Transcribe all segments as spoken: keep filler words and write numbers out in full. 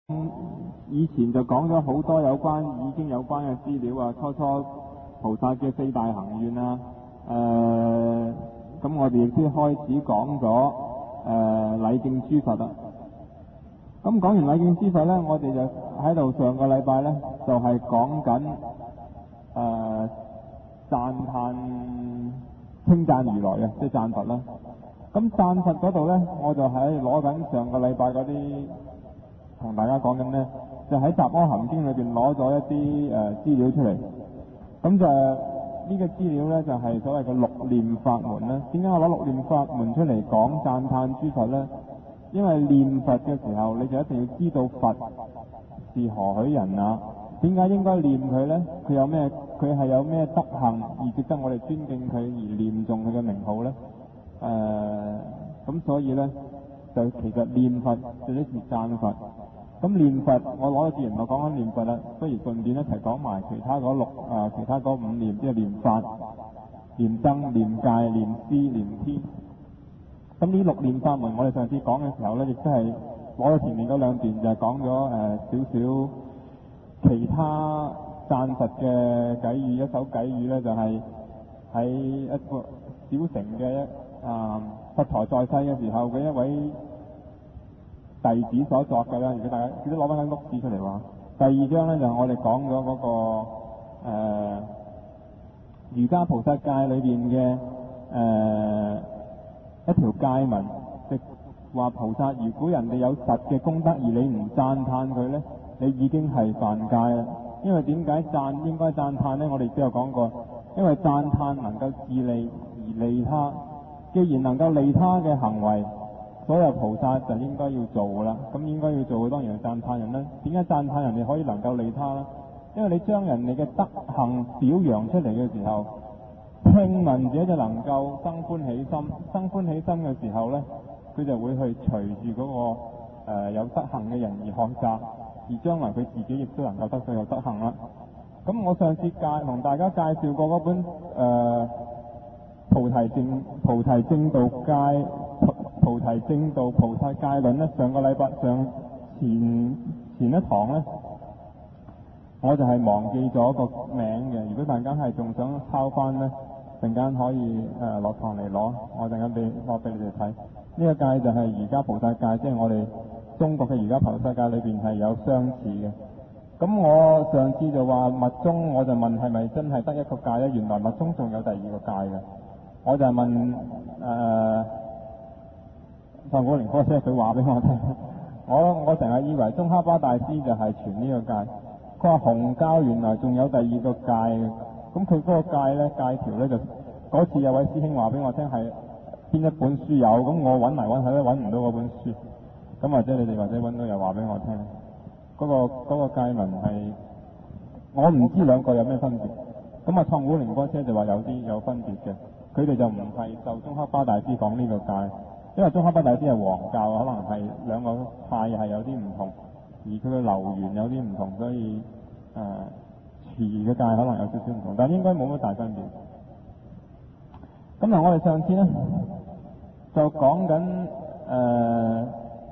嗯以前就講咗好多有關已經有關嘅資料啊，初初菩薩嘅四大行願啊，誒、呃，咁我哋亦都開始講咗誒禮敬諸佛啦。咁講完禮敬諸佛呢，我哋就喺度上個禮拜呢，就係講緊誒讚歎稱讚如來嘅，即係讚佛啦。咁讚佛嗰度呢，我就喺攞緊上個禮拜嗰啲同大家講緊呢，就喺《雜阿含經》裏邊攞咗一啲誒、呃、資料出嚟。咁就呢、這個資料呢，就係、是、所謂嘅六念法門啦。點解我攞六念法門出嚟講讚歎諸佛呢？因為念佛嘅時候，你就一定要知道佛是何許人啊？點解應該念佢呢？佢有咩？佢係有咩德行而值得我哋尊敬佢而念誦佢嘅名號呢？誒、呃，咁所以呢，就其實念佛就係讚佛。咁念佛，我攞咗自然我講緊念佛啦，不如順便一齊講埋其他嗰六啊，其他嗰五念，即係念法、念僧、念戒、念施、念天。咁呢六念法門，我哋上次講嘅時候呢，亦都係攞咗前面嗰兩段，就係講咗誒少少其他讚佛嘅偈語。一首偈語呢，就係、是、喺一個小城嘅一啊佛陀在世嘅時候嘅一位弟子所作嘅啦。如果大家記得攞翻間屋紙出嚟話，第二章呢，就係、我哋講咗嗰個誒瑜伽菩薩戒裏邊嘅誒一條戒文，即話菩薩如果人哋有實嘅功德而你唔讚歎佢呢，你已經係犯戒啦。因為點解讚應該讚歎呢？我哋都有講過，因為讚歎能夠自利而利他。既然能夠利他嘅行為，所有菩薩就應該要做噶啦。咁應該要做嘅當然係讚歎人啦。點解讚歎人哋可以能夠利他呢？因為你將人哋嘅德行表揚出嚟嘅時候，聽聞者就能夠生歡喜心，生歡喜心嘅時候呢，佢就會去隨住嗰個、呃、有德行嘅人而學習，而將來佢自己亦都能夠得到有德行啦。咁我上次介同大家介紹過嗰本誒、呃、菩提正菩提正道戒菩提正道菩薩戒論呢，上個禮拜上前前一堂呢，我就係忘記咗個名嘅。如果大家係仲想抄翻呢，陣間可以誒落堂嚟攞，我陣間俾攞俾你哋睇。呢、這個戒就係瑜伽菩薩戒，即係我哋中國嘅瑜伽菩薩戒裏邊係有相似嘅。咁我上次就話密宗，我就問係咪真係得一個戒呢？原來密宗仲有第二個戒嘅。我就問誒上古靈波車，佢話俾我聽。我我成日以為宗喀巴大師就係傳呢個戒。佢話紅教原來仲有第二個戒嘅。咁佢嗰個戒咧，戒條咧就嗰次有位師兄話俾我聽係邊一本書有，咁我揾嚟揾去都揾唔到嗰本書。咁或者你哋或者揾到又話俾我聽。嗰、嗰個嗰、嗰個戒文係我唔知兩個有咩分別。咁啊，創古靈波車就話有啲有分別嘅。佢哋就唔係就宗喀巴大師講呢個戒，因為宗喀巴大師係黃教，可能係兩個派係有啲唔同，而佢嘅流源有啲唔同，所以誒詞嘅戒可能有少少唔同，但應該冇乜大分別。咁嗱，我哋上次咧就講緊誒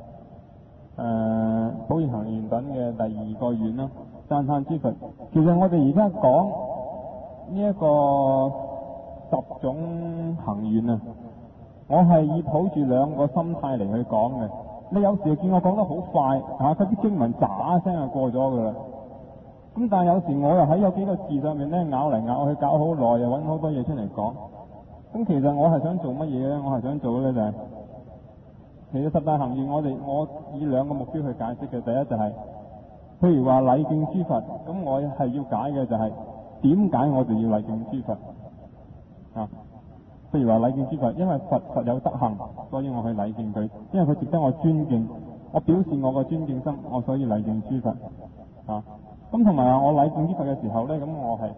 誒普賢行願品嘅第二個願啦，讚歎諸佛。其實我哋而家講呢一個十種行願啊，我係以抱住兩個心態嚟去講嘅。你有時就見我講得好快嚇，佢啲經文喳一聲就過咗噶啦。咁但係有時我又喺有幾個字上面咧咬嚟咬去，搞好耐，又揾好多嘢出嚟講。咁其實我係想做乜嘢咧？我係想做咧就係、是，其實十大行願我哋我以兩個目標去解釋嘅。第一就係、是，譬如話禮敬諸佛，咁我係要解嘅就係點解我哋要禮敬諸佛啊？譬如話禮敬諸佛，因為佛佛有德行，所以我去禮敬佢，因為佢值得我尊敬，我表示我個尊敬心，我所以禮敬諸佛啊。咁同埋啊，我禮敬諸佛嘅時候咧，咁我係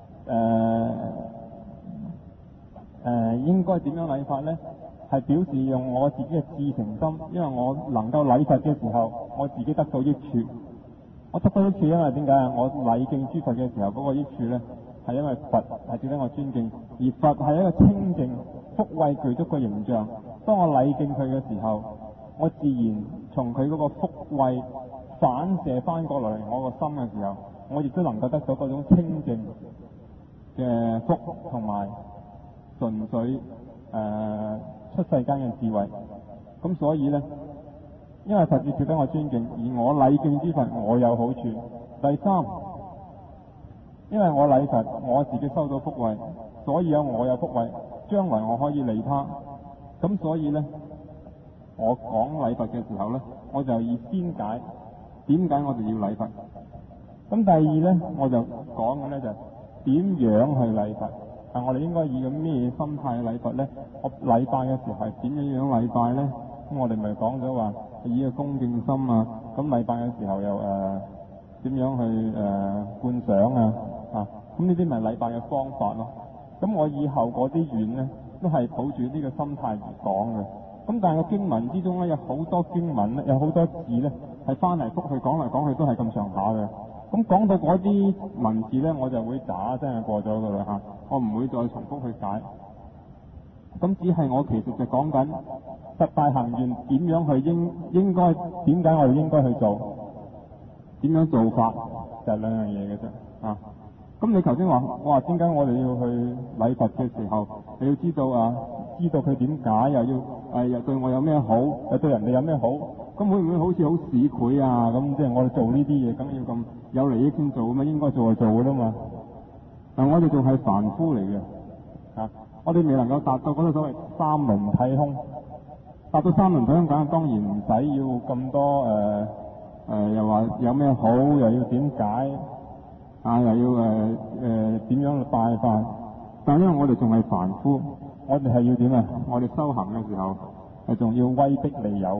誒誒應該點樣禮法咧？係表示用我自己嘅至誠心，因為我能夠禮佛嘅時候，我自己得到益處。我得到益處，因為點解啊？我禮敬諸佛嘅時候，嗰、那個益處咧，係因為佛係值得我尊敬，而佛係一個清淨、福慧具足嘅形象。當我禮敬佢嘅時候，我自然從佢嗰個福慧反射翻過來我個心嘅時候，我亦都能夠得到嗰種清淨嘅福同埋純粹誒、呃、出世間嘅智慧。咁所以呢，因為佛子值得我尊敬，而我禮敬之佛，我有好處。第三，因為我禮佛，我自己收到福惠，所以有我有福惠，將來我可以利他。咁所以呢，我講禮佛嘅時候呢，我就以先解點解我哋要禮佛。咁第二呢，我就講嘅呢就係點樣去禮佛。啊，我哋應該以個咩心態去禮佛呢？我禮拜嘅時候係點樣樣禮拜呢？咁我哋咪講咗話以個恭敬心啊，咁禮拜嘅時候又誒點、呃、樣去誒、呃、觀想啊啊，咁呢啲咪禮拜嘅方法咯。咁我以後嗰啲願呢，都係抱住呢個心態而講嘅。咁但係個經文之中呢，有好多經文咧，有好多字呢，係翻嚟覆去講嚟講去都係咁上下嘅。咁講到嗰啲文字呢，我就會打真係過咗㗎啦嚇，我唔會再重複去解。咁只係我其實就講緊十大行願點樣去應應該點解我哋應該去做，點樣做法就係、是、兩樣嘢嘅啫啊！咁你頭先話我話點解我哋要去禮佛嘅時候，你要知道啊，知道佢點解又要誒又、啊、對我有咩好，又對人哋有咩好，咁會唔會好似好市儈啊？咁即係我哋做呢啲嘢，梗要咁有利益先做咁啊？應該做就做㗎啦嘛。但我哋仲係凡夫嚟嘅啊！我哋未能夠達到嗰個所謂三輪體空，達到三輪體空，梗係當然唔使要咁多誒誒、呃呃，又話有咩好，又要點解啊，又要誒誒點樣拜拜。但係因為我哋仲係凡夫，我哋係要點啊？我哋修行嘅時候係仲要威逼利誘。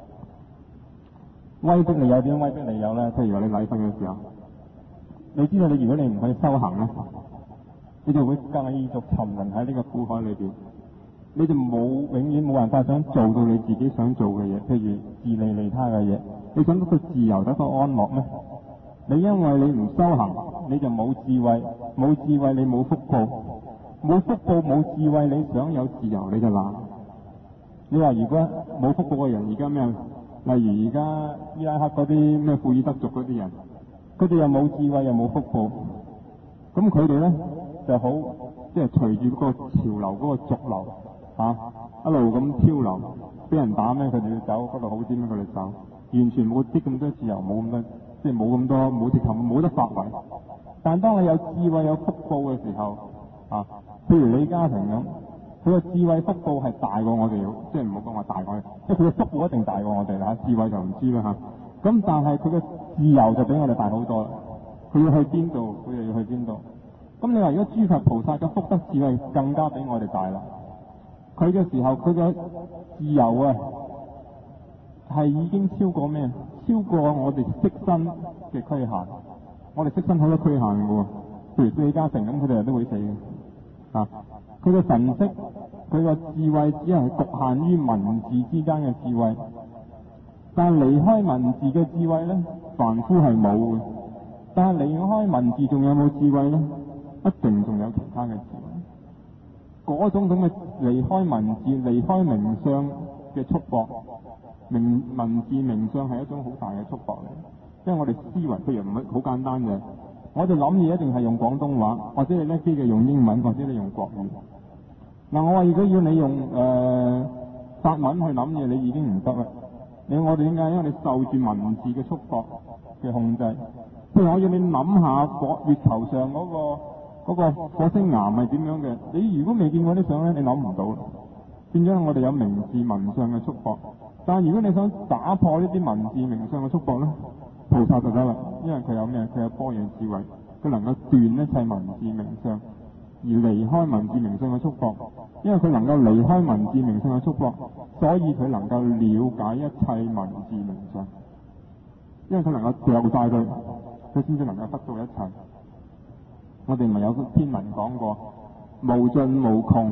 威逼利誘點樣威逼利誘咧？譬如話你禮佛嘅時候，你知道你如果你唔去修行咧，你就會繼續沉淪喺呢個苦海裏邊，你就冇永遠冇辦法想做到你自己想做嘅嘢，譬如自利利他嘅嘢。你想得到自由得到安樂咩？你因為你唔修行，你就冇智慧，冇智慧你冇福報，冇福報冇智慧，你想有自由你就難。你話如果冇福報嘅人而家咩？例如而家伊拉克嗰啲咩庫爾德族嗰啲人，佢哋又冇智慧又冇福報，咁佢哋咧就好，即係隨住嗰個潮流嗰個逐流嚇、啊，一路咁漂流，俾人打咩佢哋要走，嗰度好啲咩佢哋走，完全冇啲咁多自由，冇咁多，即係冇咁多冇直頭冇得發揮。但係當你有智慧有福報嘅時候，啊，譬如你家庭咁。佢嘅智慧福報係大過我哋，即係唔好講話大過我哋，即係佢嘅福報一定大過我哋啦。智慧就唔知啦嚇。咁但係佢嘅自由就比我哋大好多啦。佢要去邊度，佢又要去邊度。咁你話如果諸佛菩薩嘅福德智慧更加比我哋大啦。佢嘅時候，佢嘅自由啊，係已經超過咩？超過我哋色身嘅規限。我哋色身好多規限嘅喎，譬如李嘉誠咁，佢哋人都會死嘅啊。佢嘅神識，佢嘅智慧只係局限於文字之間嘅智慧，但係離開文字嘅智慧呢，凡夫係冇嘅。但係離開文字仲有冇智慧呢？一定仲有其他嘅智慧。嗰種咁嘅離開文字、離開名相嘅束縛，名文字名相係一種好大嘅束縛嚟。因為我哋思維譬如唔係好簡單嘅。我哋諗嘢一定係用廣東話，或者你叻啲嘅用英文，或者你用國語。嗱、呃，我話如果要你用誒、呃、法文去諗嘢，你已經唔得啦。你我哋點解？因為你受住文字嘅束縛嘅控制。譬如我要你諗下火月球上嗰、嗰個嗰個火星岩係點樣嘅，你如果未見過啲相咧，你諗唔到。變咗我哋有名字文相嘅束縛。但係如果你想打破呢啲文字名相嘅束縛咧，菩薩就得啦，因為佢有咩？佢有般若智慧，佢能夠斷一切文字名相，而離開文字名相嘅束縛。因為佢能夠離開文字名相嘅束縛，所以佢能夠了解一切文字名相。因為佢能夠掉晒佢，佢先至能夠得到一切。我哋咪有篇文講過，無盡無窮，誒、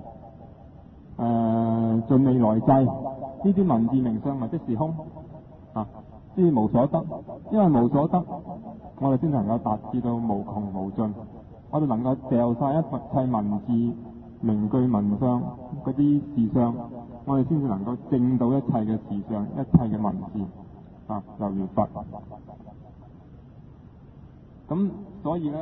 呃，盡未來際，呢啲文字名相咪即是空啊！知無所得，因為無所得，我哋先能夠達至到無窮無盡。我哋能夠掉晒一切文字、名句、文相嗰啲事相，我哋先至能夠證到一切嘅事相、一切嘅文字。 啊，猶如佛。咁所以咧，誒、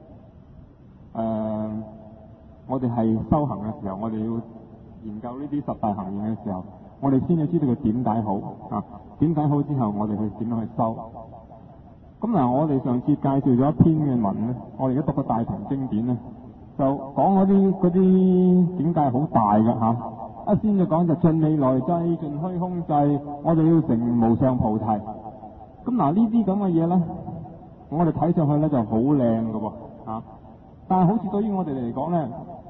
呃，我哋係修行嘅時候，我哋要研究呢啲十大行願嘅時候，我哋先要知道佢點解好啊，點解好之後，我哋去點樣去修。咁嗱，我哋上次介紹咗一篇嘅文咧，我哋而家讀個大乘經典咧，就講嗰啲嗰啲境界好大嘅嚇。一先就講就盡未來際，盡虛空際，我哋要成無上菩提。咁嗱，呢啲咁嘅嘢咧，我哋睇上去咧就好靚嘅喎嚇，但係好似對於我哋嚟講咧，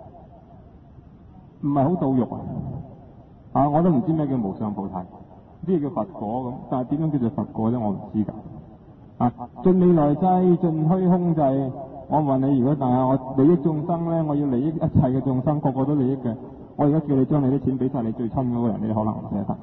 唔係好到肉啊！啊，我都唔知咩叫無上菩提，咩叫佛果咁，但係點樣叫做佛果咧？我唔知㗎。啊，盡未來際，盡虛空際。我問你，如果但係我利益眾生咧，我要利益一切嘅眾生，個個都利益嘅。我而家叫你將你啲錢俾晒你最親嗰個人，你可能唔捨得，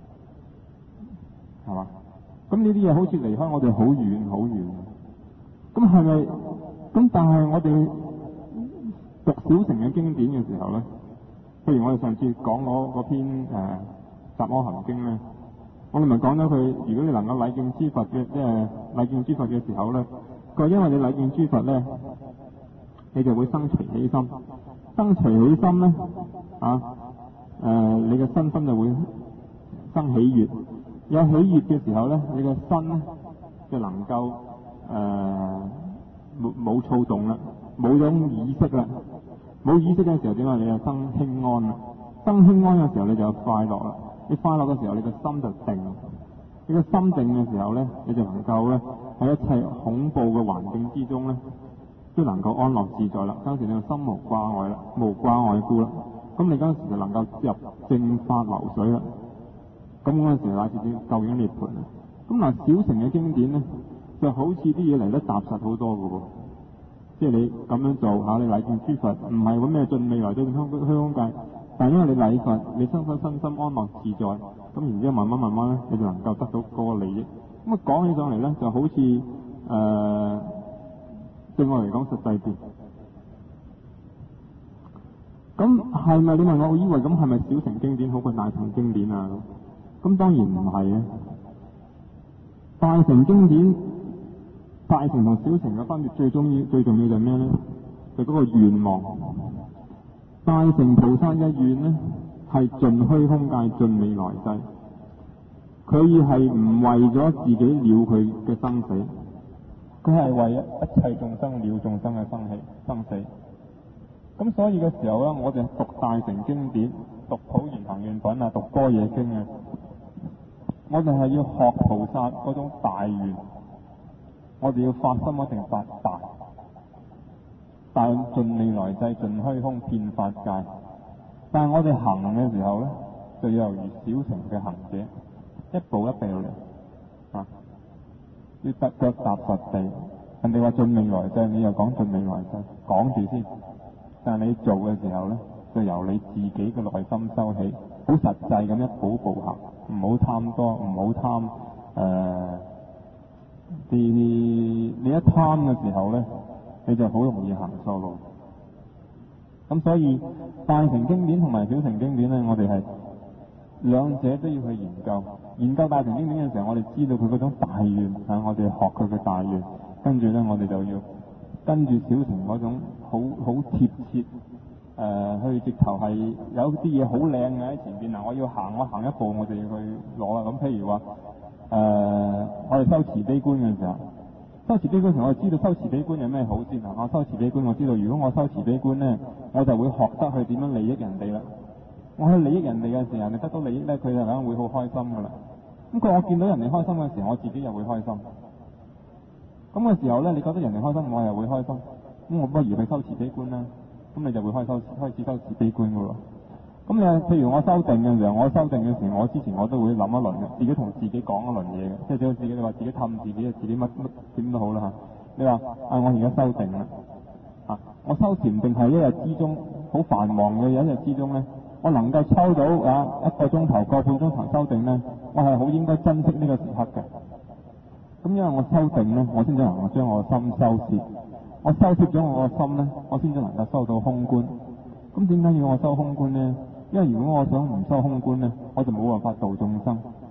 係嘛？咁呢啲嘢好似離開我哋好遠好遠。咁係咪？咁但係我哋讀小乘嘅經典嘅時候咧，譬如我哋上次講嗰嗰篇誒《雜阿含經》咧。我哋咪講咗佢，如果你能夠禮敬諸佛嘅，即係禮敬諸佛嘅時候咧，佢話因為你禮敬諸佛咧，你就會生隨喜心，生隨喜心咧，啊，誒、呃，你嘅身心就會生喜悅，有喜悅嘅時候咧，你嘅身咧就能夠誒冇冇躁動啦，冇種意識啦，冇意識嘅時候點啊？你就生輕安啦，生輕安嘅時候你就有快樂啦。你快樂嘅時候，你個心就定。你個心定嘅時候咧，你就能夠咧喺一切恐怖嘅環境之中咧，都能夠安樂自在啦。當時你個心無掛礙啦，無掛礙故啦。咁你嗰陣時就能夠入正法流水啦。咁嗰陣時乃至至究竟涅槃啦。咁嗱，小乘嘅經典咧，就好似啲嘢嚟得踏實好多嘅喎。即係你咁樣做嚇，你禮敬諸佛，唔係揾咩盡未來際盡虛空界。但係因為你禮佛，你生生身心安樂自在，咁然之後慢慢慢慢咧，你就能夠得到嗰個利益。咁啊講起上嚟咧，就好似誒、呃、對我嚟講實際啲。咁係咪你問我，我以為咁係咪小乘經典好過大乘經典啊？咁當然唔係嘅。大乘經典、大乘同小乘嘅分別最重要、最重要就係咩咧？就嗰個願望。大乘菩薩嘅願呢，係盡虛空界、盡未來際。佢係唔為咗自己了佢嘅生死，佢係為一切眾生了眾生嘅生起生死。咁所以嘅時候咧，我哋讀大乘經典、讀普賢行願品啊、讀般若經啊，我哋係要學菩薩嗰種大願，我哋要發心一定發大。但盡未來際，盡虛空遍法界。但係我哋行嘅時候咧，就要猶如小乘嘅行者，一步一步嚟啊，要踏腳踏實地。人哋話盡未來際，你又講盡未來際，講住先。但係你做嘅時候咧，就由你自己嘅內心收起，好實際咁一步步行，唔好貪多，唔好貪誒啲。你一貪嘅時候咧，你就好容易行錯路。咁所以大乘經典同埋小乘經典咧，我哋係兩者都要去研究。研究大乘經典嘅時候，我哋知道佢嗰種大願，啊，我哋學佢嘅大願，跟住咧我哋就要跟住小乘嗰種好好貼切誒、呃，去直頭係有啲嘢好靚嘅喺前邊。嗱，我要行，我行一步，我就要去攞啦。咁譬如話誒、呃，我哋修慈悲觀嘅時候。修慈悲觀時，我就知道修慈悲觀有咩好先啊！我修慈悲觀，我知道如果我修慈悲觀咧，我就會學得去點樣利益人哋啦。我去利益人哋嘅時候，人哋得到利益咧，佢就梗會好開心噶啦。咁佢我見到人哋開心嘅時候，我自己又會開心。咁嘅時候咧，你覺得人哋開心，我又會開心。咁我不如去修慈悲觀啦。咁你就會開修開始修慈悲觀噶咯。咁你譬如我修定嘅時候，我修定嘅時候，我之前我都會諗一輪嘅，自己同自己講一輪嘢嘅，即係只要自己你話自己氹自己啊，自己乜乜點都好啦嚇。你話啊，我而家修定啦，啊，我修禪定係一日之中好繁忙嘅一日之中咧，我能夠抽到啊一個鐘頭、個半鐘頭修定咧，我係好應該珍惜呢個時刻嘅。咁因為我修定咧，我先至能夠將我心收攝，我收攝咗我個心咧，我先至能夠收到空觀。咁點解要我修空觀咧？因為如果我想唔修空觀咧，我就冇辦法度眾生。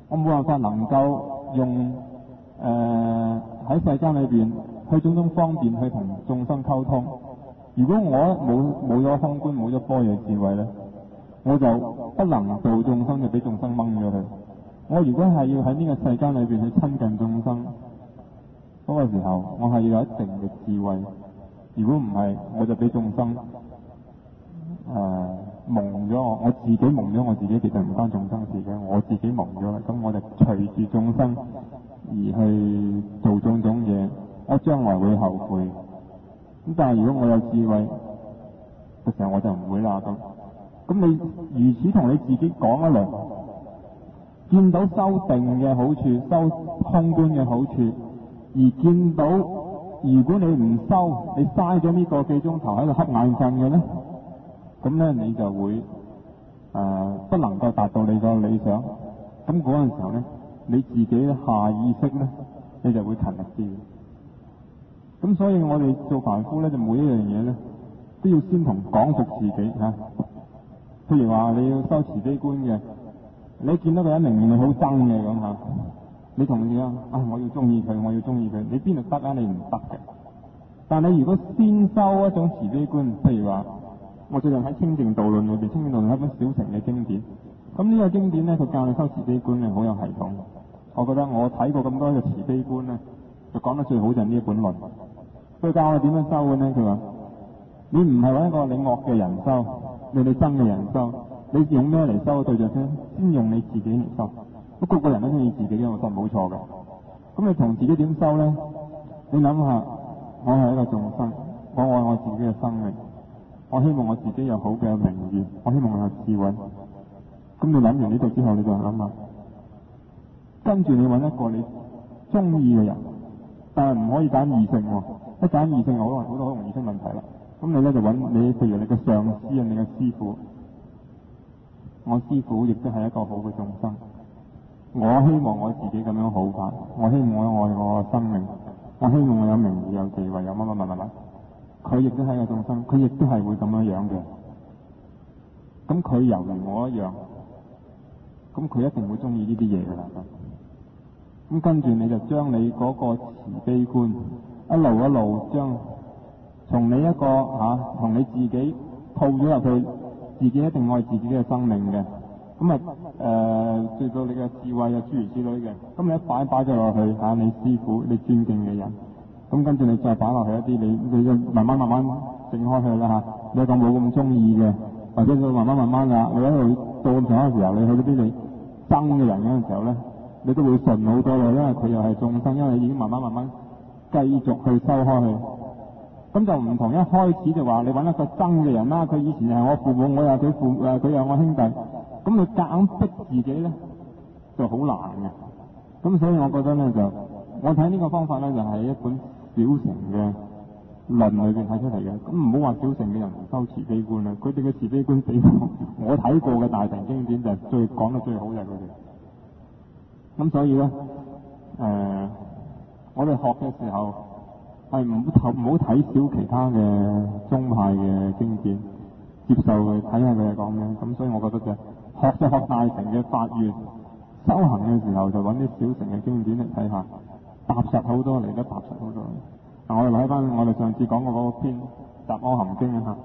我冇辦法能夠用誒喺、呃、世間裏邊去種種方便去同眾生溝通。如果我冇冇咗空觀，冇咗般若智慧咧，我就不能度眾生，就俾眾生掹咗佢。我如果係要喺呢個世間裏邊去親近眾生嗰個時候，我係要有一定嘅智慧。如果唔係，我就俾眾生誒、呃、蒙咗我，我自己蒙咗我自己，其實唔關眾生事嘅，我自己蒙咗啦。咁我就隨住眾生而去做種種嘢，我將來會後悔。咁但係如果我有智慧嘅時候，我就唔會啦。咁咁你如此同你自己講一輪，見到修定嘅好處，修空觀嘅好處，而見到如果你唔修，你嘥咗呢個幾鐘頭喺度瞌眼瞓嘅咧，咁咧你就會誒、呃、不能夠達到你個理想。咁嗰陣時候咧，你自己下意識咧，你就會勤力啲。咁所以我哋做凡夫咧，就每一樣嘢咧，都要先同講服自己嚇。譬如話你要修慈悲觀嘅，你見到個人明明你好憎嘅咁嚇，你同佢講啊，我要中意佢，我要中意佢，你邊度得啊？你唔得嘅。但你如果先修一種慈悲觀，譬如話，我最近喺《清淨道論》裏邊，《清淨道論》係一本小乘嘅經典。咁呢個經典咧，佢教你修慈悲觀咧，好有系統。我覺得我睇過咁多嘅慈悲觀咧，就講得最好就係呢一本論。佢教我點樣修嘅呢？佢話：你唔係揾一個你惡嘅人修，你你憎嘅人修，你用咩嚟修嘅對象先？先用你自己嚟修。咁個個人都中意自己嘅，我覺得冇錯嘅。咁你同自己點修呢？你諗下，我係一個眾生，我愛我自己嘅生命，我希望我自己有好嘅名譽，我希望我有智慧。咁你諗完呢度之後，你就諗下，跟住你揾一個你中意嘅人，但係唔可以揀異性喎。一揀異性，好多好多好容易出問題啦。咁你咧就揾你，譬如你嘅上司啊，你嘅師傅。我師傅亦都係一個好嘅眾生。我希望我自己咁樣好法，我希望我愛我嘅生命，我希望我有名譽、有地位、有乜乜乜乜乜。佢亦都係一個眾生，佢亦都係會咁樣樣嘅。咁佢猶如我一樣，咁佢一定會中意呢啲嘢㗎啦。咁跟住你就將你嗰個慈悲觀一路一路將從你一個嚇，從、啊、你自己套咗入去，自己一定愛自己嘅生命嘅。咁啊誒，最到你嘅智慧啊，諸如此類嘅。咁你一擺擺咗落去嚇、啊，你師傅、你尊敬嘅人。咁跟住你再擺落去一啲你你就慢慢慢慢整開去啦嚇。你一個冇咁中意嘅，或者佢慢慢慢慢啊，你喺度到咁上下嘅時候，你去到啲你憎嘅人嗰陣時候咧，你都會順好多嘅，因為佢又係眾生，因為你已經慢慢慢慢繼續去收開去。咁就唔同一開始就話你揾一個憎嘅人啦，佢以前係我父母，我又佢父誒佢又我兄弟，咁你夾硬逼自己咧就好難嘅。咁所以我覺得咧就我睇呢個方法咧就係、是、一本小乘嘅論裏邊睇出嚟嘅。咁唔好話小乘嘅人唔修慈悲觀啦，佢哋嘅慈悲觀比我睇過嘅大乘經典就係最講得最好就係佢哋。咁所以咧誒、呃，我哋學嘅時候係唔好唔好睇少其他嘅宗派嘅經典，接受佢睇下佢哋講咩。咁所以我覺得就學就學大乘嘅法願，修行嘅時候就揾啲小乘嘅經典嚟睇下，踏實好多嚟得踏實好多。嗱，我哋睇翻我哋上次講過嗰篇《雜阿含經》啊嚇。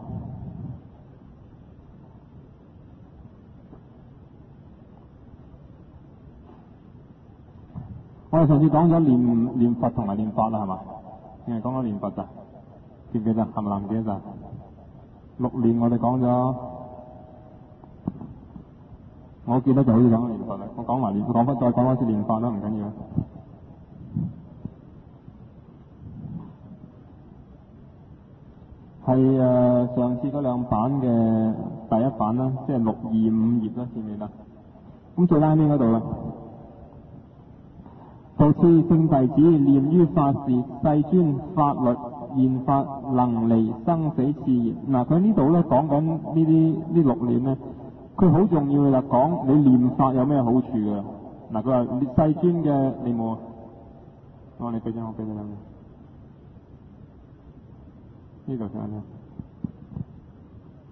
我哋上次講咗念念佛同埋念法啦，係嘛？淨係講咗念佛咋？記唔記得？係咪唔記得咋？六念我哋講咗，我記得就好似講咗念佛啦。我講埋念，講翻再講多次念法啦，唔緊要。係誒、呃、上次嗰兩版嘅第一版啦，即係六二五頁啦，見唔見啊？咁最拉尾嗰度啦。復次聖弟子念於法時，世尊法律現法能離生死次然。嗱，佢呢度咧講緊呢啲呢六念咧，佢好重要嘅就講你念法有咩好處嘅。嗱，佢話世尊嘅你冇啊？我你俾張我俾你啦。呢度睇下咧。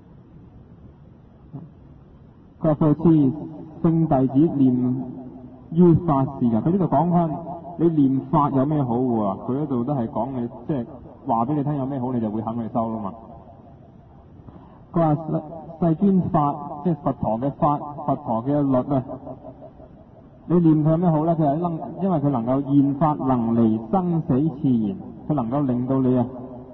佢話復次聖弟子念要發示㗎。佢呢度講翻你念法有咩好喎？佢嗰度都係講你，即係話俾你聽有咩好，你就會肯去收啦嘛。佢話世世尊法，即係佛陀嘅法，佛陀嘅律啊。你念佢有咩好咧？佢係能，因為佢能夠現法能離生死次元，佢能夠令到你啊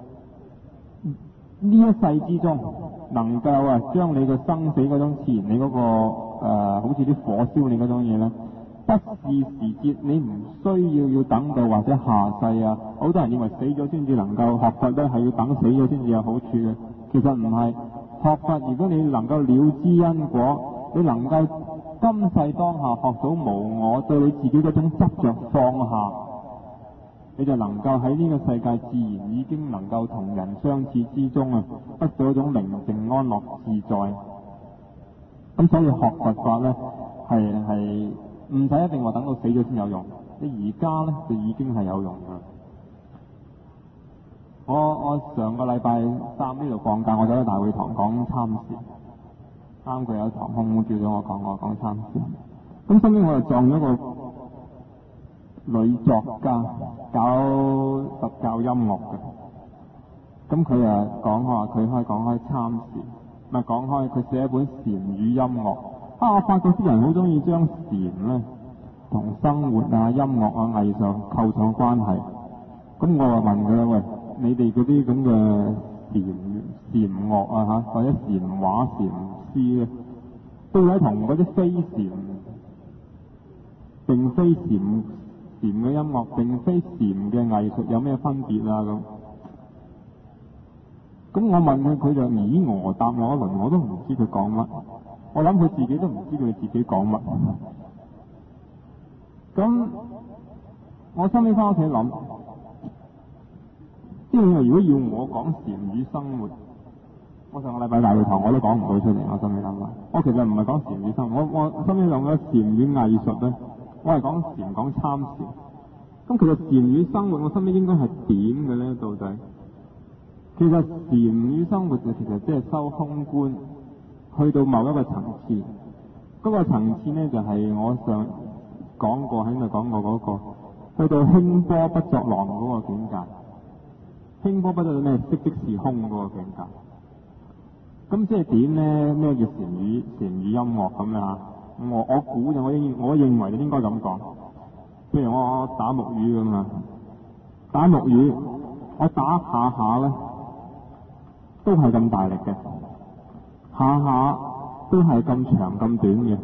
呢一世之中能夠啊將你嘅生死嗰種次元，你嗰、那個誒、呃、好似啲火燒你嗰種嘢咧，不是時節，你唔需要要等到或者下世啊。好多人認為死咗先至能夠學佛咧，係要等死咗先至有好處嘅。其實唔係，學佛如果你能夠了知因果，你能夠今世當下學到無我，對你自己嗰種執着放下，你就能夠喺呢個世界自然已經能夠同人相處之中啊，得到一種寧靜安樂自在。咁所以學佛法咧，係係唔使一定話等到死咗先有用，你而家咧就已經係有用噶。我我上個禮拜三呢度放假，我走去大會堂講參禪，啱佢有堂空叫咗我講我講參禪。咁身邊我又撞咗個女作家，搞佛教音樂嘅。咁佢啊講開，佢可以講開參禪，咪講開佢寫一本禪語音樂。啊，我發覺啲人好中意將禪咧同生活啊、音樂啊、藝術構成關係。咁我就問佢啦，喂，你哋嗰啲咁嘅禪禪樂啊嚇，或者禪畫、禪詩咧，到底同嗰啲非禪並非禪禪嘅音樂，並非禪嘅藝術有咩分別啊？咁咁我問佢，佢就咦我答我一輪，我都唔知佢講乜。我諗佢自己都唔知佢自己講乜。咁我收尾翻屋企諗，即係如果要我講禪與生活，我上個禮拜大會堂我都講唔到出嚟。我收尾諗啦，我其實唔係講禪與生活，我我收尾諗嘅禪與藝術咧，我係講禪講參禪。咁其實禪與生活，我收尾應該係點嘅咧？到底其實禪與生活就其實即係修空觀，去到某一個層次。嗰、那個層次咧就係、是、我上講過喺度講過嗰、那個，去到輕波不作浪嗰個境界。輕波不作咩？色即是空嗰個境界。咁即係點咧？咩叫禪語？禪語音樂咁啊？我我估就我應我認為就應該咁講。譬如我打木魚咁啊，打木魚，我打下下咧都係咁大力嘅，下下都係咁長咁短嘅。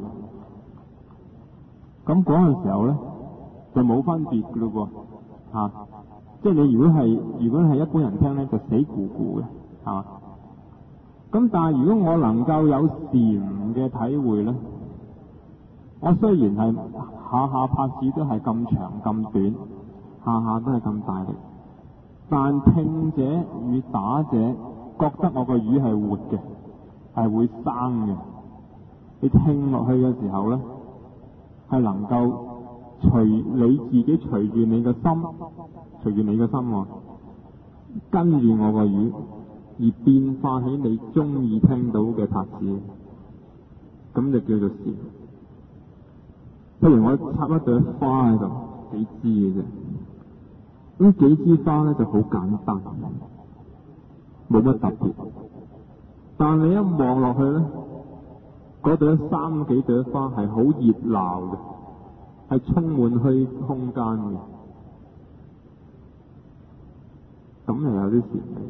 咁嗰陣時候咧就冇分別嘅咯喎，嚇！即係你如果係如果係一般人聽咧就死咕咕嘅，係嘛？咁但係如果我能夠有禪嘅體會咧，我雖然係下下拍子都係咁長咁短，下下都係咁大力，但聽者與打者覺得我個魚係活嘅，係會生嘅。你聽落去嘅時候咧，係能夠隨你自己隨住你嘅心，隨住你嘅心喎，跟住我個魚，而變化起你中意聽到嘅拍子，咁就叫做禪。譬如我插一朵花喺度，幾支嘅啫。咁幾支花咧就好簡單，冇乜特別。但你一望落去咧，嗰朵三幾朵花係好熱鬧嘅，係充滿虛空間嘅。咁又有啲禪味。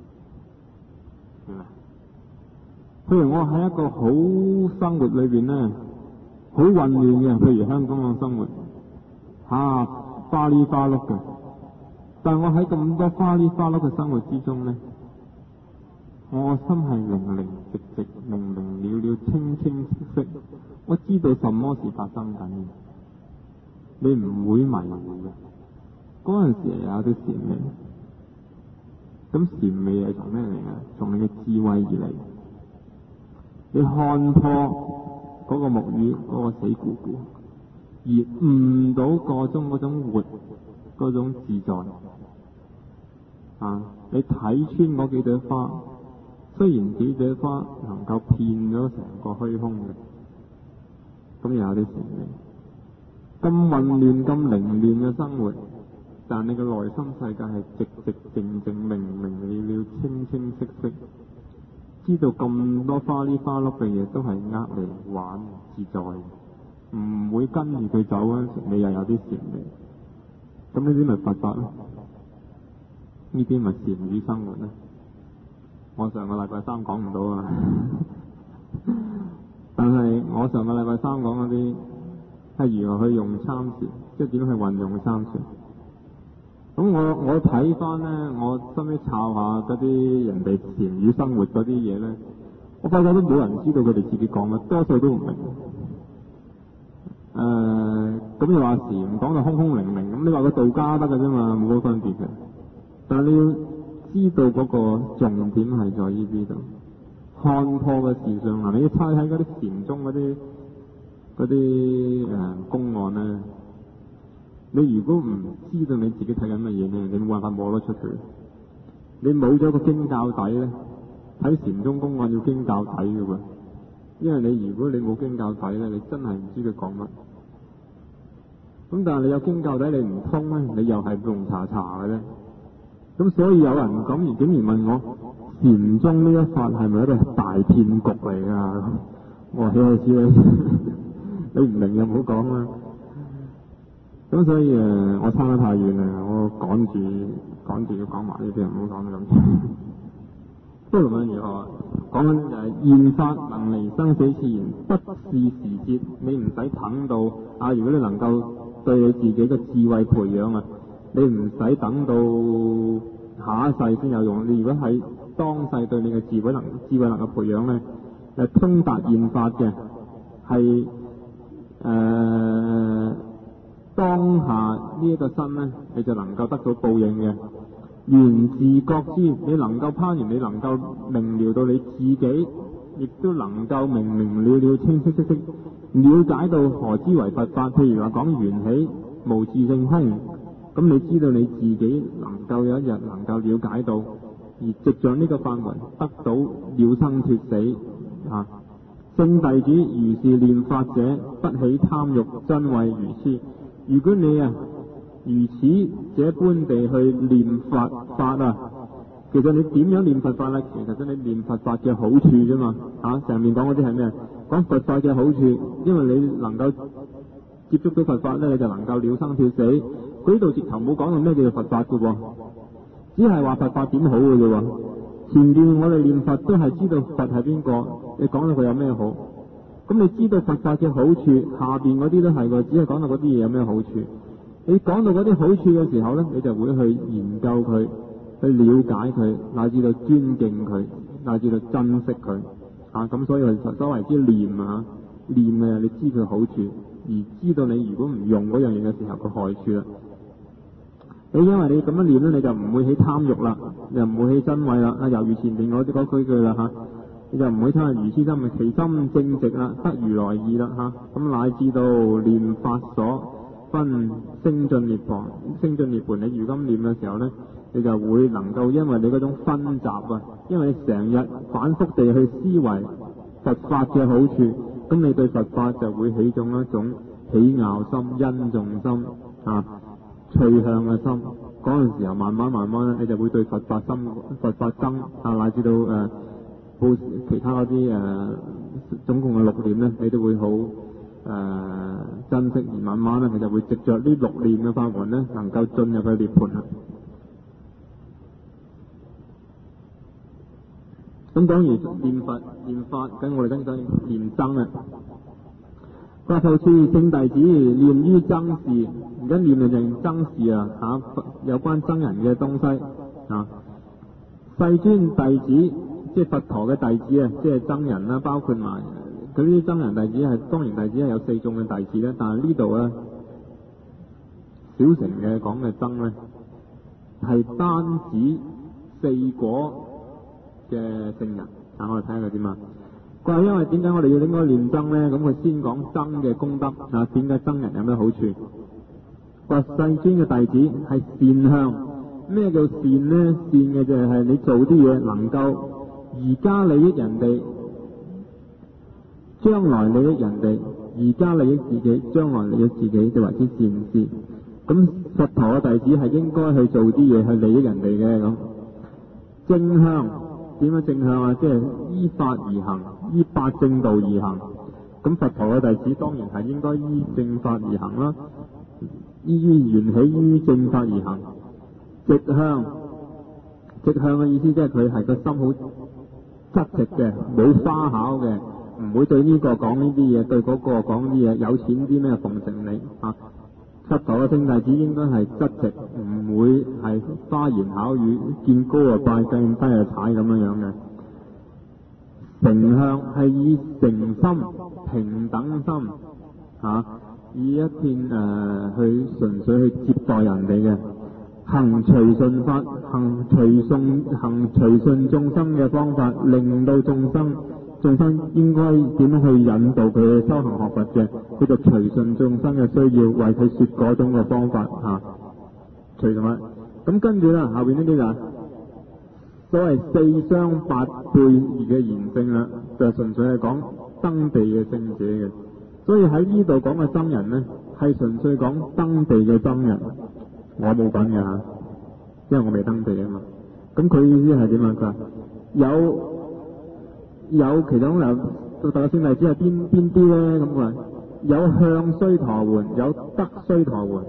譬如我喺一個好生活裏邊咧，好混亂嘅，譬如香港嘅生活，嚇、啊、花哩花碌嘅。但我喺咁多花哩花碌嘅生活之中咧，我心係零零直直、明明了了、清清晰晰。我知道什麼事發生緊嘅，你唔會迷糊嘅。嗰陣時有啲禪味，咁禪味係從咩嚟嘅？從你嘅智慧而嚟。你看破嗰個木魚嗰個死咕咕，而悟到個中嗰種活嗰種自在啊！你睇穿嗰幾朵花，雖然幾朵花能夠騙咗成個虛空嘅，咁又有啲禪味。 咁混亂、咁凌亂嘅生活，但你嘅內心世界係寂寂靜靜、明明了了、清清晰晰，知道咁多花哩花粒嘅嘢都係呃你玩自在，唔會跟住佢走嗰陣時，你又有啲禪味。咁呢啲咪佛法咯？呢啲咪禪語生活咧？我上個禮拜三講唔到啊，但係我上個禮拜三講嗰啲係如何去用參禪，即係點樣去運用參禪。咁我我睇翻咧，我收尾抄下嗰啲人哋禪語生活嗰啲嘢咧，我發覺都冇人知道佢哋自己講嘅，多數都唔明。誒、呃，咁你話禪講到空空靈靈，咁你話個道家得嘅啫嘛，冇乜分別嘅。但係你要知道嗰個重點係在於邊度？看破嘅事上嗱，你要猜睇嗰啲禪宗嗰啲嗰啲誒公案咧，你如果唔知道你自己睇緊乜嘢咧，你冇辦法摸得出佢。你冇咗個經教底咧，睇禪宗公案要經教底嘅喎，因為你如果你冇經教底咧，你真係唔知佢講乜。咁但係你有經教底，你唔通咧，你又係弄查查嘅啫。咁所以有人咁而竟然問我，禪宗呢一法係咪一個大騙局嚟㗎？我話我知啦，你唔明就唔好講啦。咁所以誒，我差得太遠啦，我趕住趕住要講埋呢啲，唔好講得咁長。不過無論如何，講緊就係現法能離生死自然，不是時節。你唔使等到啊！如果你能夠對你自己嘅智慧培養啊，你唔使等到下一世先有用。你如果喺當世對你嘅智慧能智慧能夠培養咧，誒通達現法嘅係誒當下呢一個身咧，你就能夠得到報應嘅。緣自覺知，你能夠攀緣，你能夠明了到你自己，亦都能夠明明了了、清清晰晰了解到何之為佛法。譬如話講緣起、無自性空，咁你知道你自己能夠有一日能夠了解到，而藉著呢個範圍得到了生脫死啊！聖弟子如是念法者，不起貪欲，真謂如痴。如果你啊如此這般地去念佛法啊，其實你點樣念佛法咧？其實真係念佛法嘅好處啫嘛嚇。上面講嗰啲係咩？講佛法嘅好處，因為你能夠接觸到佛法咧，你就能夠了生脫死。佢呢度直頭冇講到咩叫做佛法嘅喎，只係話佛法點好嘅啫喎。前邊我哋念佛都係知道佛係邊個，你講到佢有咩好，咁你知道佛法嘅好處，下邊嗰啲都係喎，只係講到嗰啲嘢有咩好處。你講到嗰啲好處嘅時候咧，你就會去研究佢，去了解佢，乃至到尊敬佢，乃至到珍惜佢。啊，咁所以係所謂之念啊，念啊，你知佢好處，而知道你如果唔用嗰樣嘢嘅時候個害處啦。你因為你咁樣念咧，你就唔會起貪欲啦，又唔會起瞋恚啦。啊，猶如前邊嗰啲嗰句句啦嚇，你就唔會貪如痴心，其心正直啦，得如來意啦嚇。咁乃至到念法所分升進涅槃，升進涅槃，你如今念嘅時候咧，你就會能夠因為你嗰種分集啊，因為你成日反覆地去思維佛法嘅好處，咁你對佛法就會起種一種喜拗心、欣重心啊、趨向嘅心。嗰陣時候慢慢慢慢咧，你就會對佛法心、佛法僧啊，乃至到誒報、呃、其他嗰啲誒總共嘅六念咧，你都會好。誒、呃、珍惜，而慢慢咧，佢就會藉着呢六念嘅法門咧，能夠進入去涅槃啦。咁講完念佛、念法，咁我哋跟住念僧啦。法後處聖弟子念於僧事，而家念嘅就係僧事啊，嚇有關僧人嘅東西啊。世尊弟子，即係佛陀嘅弟子啊，即係僧人啦，包括埋。佢呢啲僧人弟子係當然弟子係有四眾嘅弟子咧，但係呢度咧小乘嘅講嘅僧咧係單指四果嘅聖人。啊，我哋睇下佢點啊。佢話因為點解我哋要應該念僧咧？咁佢先講僧嘅功德啊，點解僧人有咩好處？佢話世尊嘅弟子係善向。咩叫善咧？善嘅就係你做啲嘢能夠而家利益人哋，將來利益人哋， 而家利益自己，將來利益自己就為之善事。咁佛陀嘅弟子係應該去做啲嘢去利益人哋嘅咁。正向點樣正向啊？即係依法而行，依八正道而行。咁佛陀嘅弟子當然係應該依正法而行啦，依於緣起於正法而行。直向，直向嘅意思即係佢係個心好質直嘅，冇花巧嘅，唔會對呢個講呢啲嘢，對嗰個講啲嘢，有錢啲咩奉承你啊！佛陀嘅聖弟子應該係質直，唔會係花言巧語，見高啊拜，見低啊踩咁樣樣嘅。誠向係以誠心、平等心嚇、啊，以一片誒、呃、去純粹去接待人哋嘅。行隨順法，行隨順行隨順眾生嘅方法，令到眾生眾生應該點樣去引導佢去修行學佛嘅，佢就隨順眾生嘅需要，為佢說嗰種嘅方法嚇。隨順法，咁跟住啦，後邊呢啲就所謂四雙八輩嘅賢聖啦，就純粹係講登地嘅聖者嘅。所以喺呢度講嘅僧人呢，係純粹講登地嘅僧人。我冇份嘅嚇，因為我未登地啊嘛。咁佢意思係點啊？佢話有有其中有獨特嘅聖例子係邊邊啲咧？咁佢話有向須陀洹，有得須陀洹。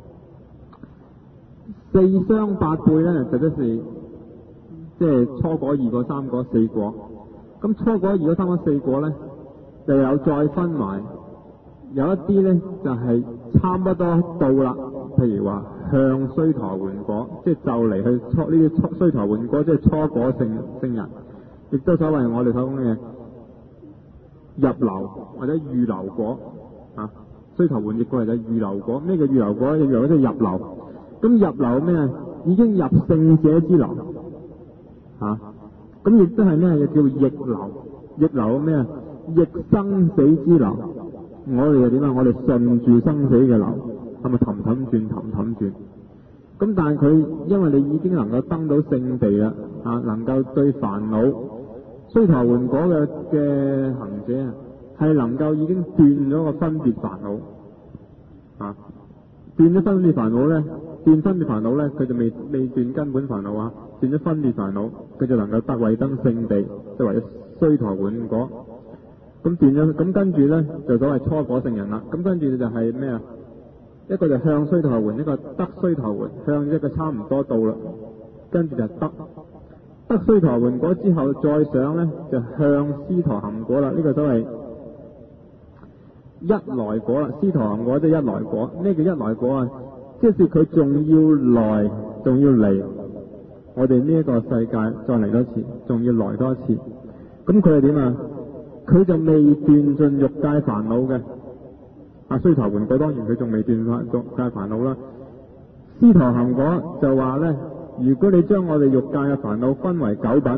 四雙八輩咧，實質是即係初果、二果、三果、四果。咁初果、二果、三果、四果咧，就有再分埋。有一啲咧就係、是、差不多到啦，譬如話向須陀洹果，即係就嚟去初呢啲初須陀洹果，即係初果聖聖人，亦都所謂我哋所講嘅入流或者預流果啊。須陀洹亦過嚟就預流果，咩叫預流果？預流即係入流。咁入流咩？已經入聖者之流啊。咁亦都係咩？又叫逆流，逆流咩？逆生死之流。我哋又點啊？我哋順住生死嘅流，係咪氹氹轉氹氹轉？咁但係佢因為你已經能夠登到聖地啦，啊，能夠對煩惱須陀洹果嘅嘅行者啊，係能夠已經斷咗個分別煩惱，啊，斷咗分別煩惱咧，斷分別煩惱咧，佢就未未斷根本煩惱啊，斷咗分別煩惱，佢就能夠得惠登聖地，即係為咗須陀洹果。咁斷咗，咁跟住咧就所謂初果聖人啦。咁跟住就係咩啊？一個就向須陀洹，一個得須陀洹，向一個差唔多到啦。跟住就得得須陀洹果之後，再上咧就向斯陀含果啦。呢、這個所謂一來果啦。斯陀含果即係一來果。咩叫一來果啊？即係佢仲要來，仲要嚟我哋呢一個世界，再嚟多次，仲要來多一次。咁佢係點啊？佢就未斷盡欲界煩惱嘅。啊，須陀洹果當然佢仲未斷欲界煩惱啦。斯陀含果就話咧，如果你將我哋欲界嘅煩惱分為九品，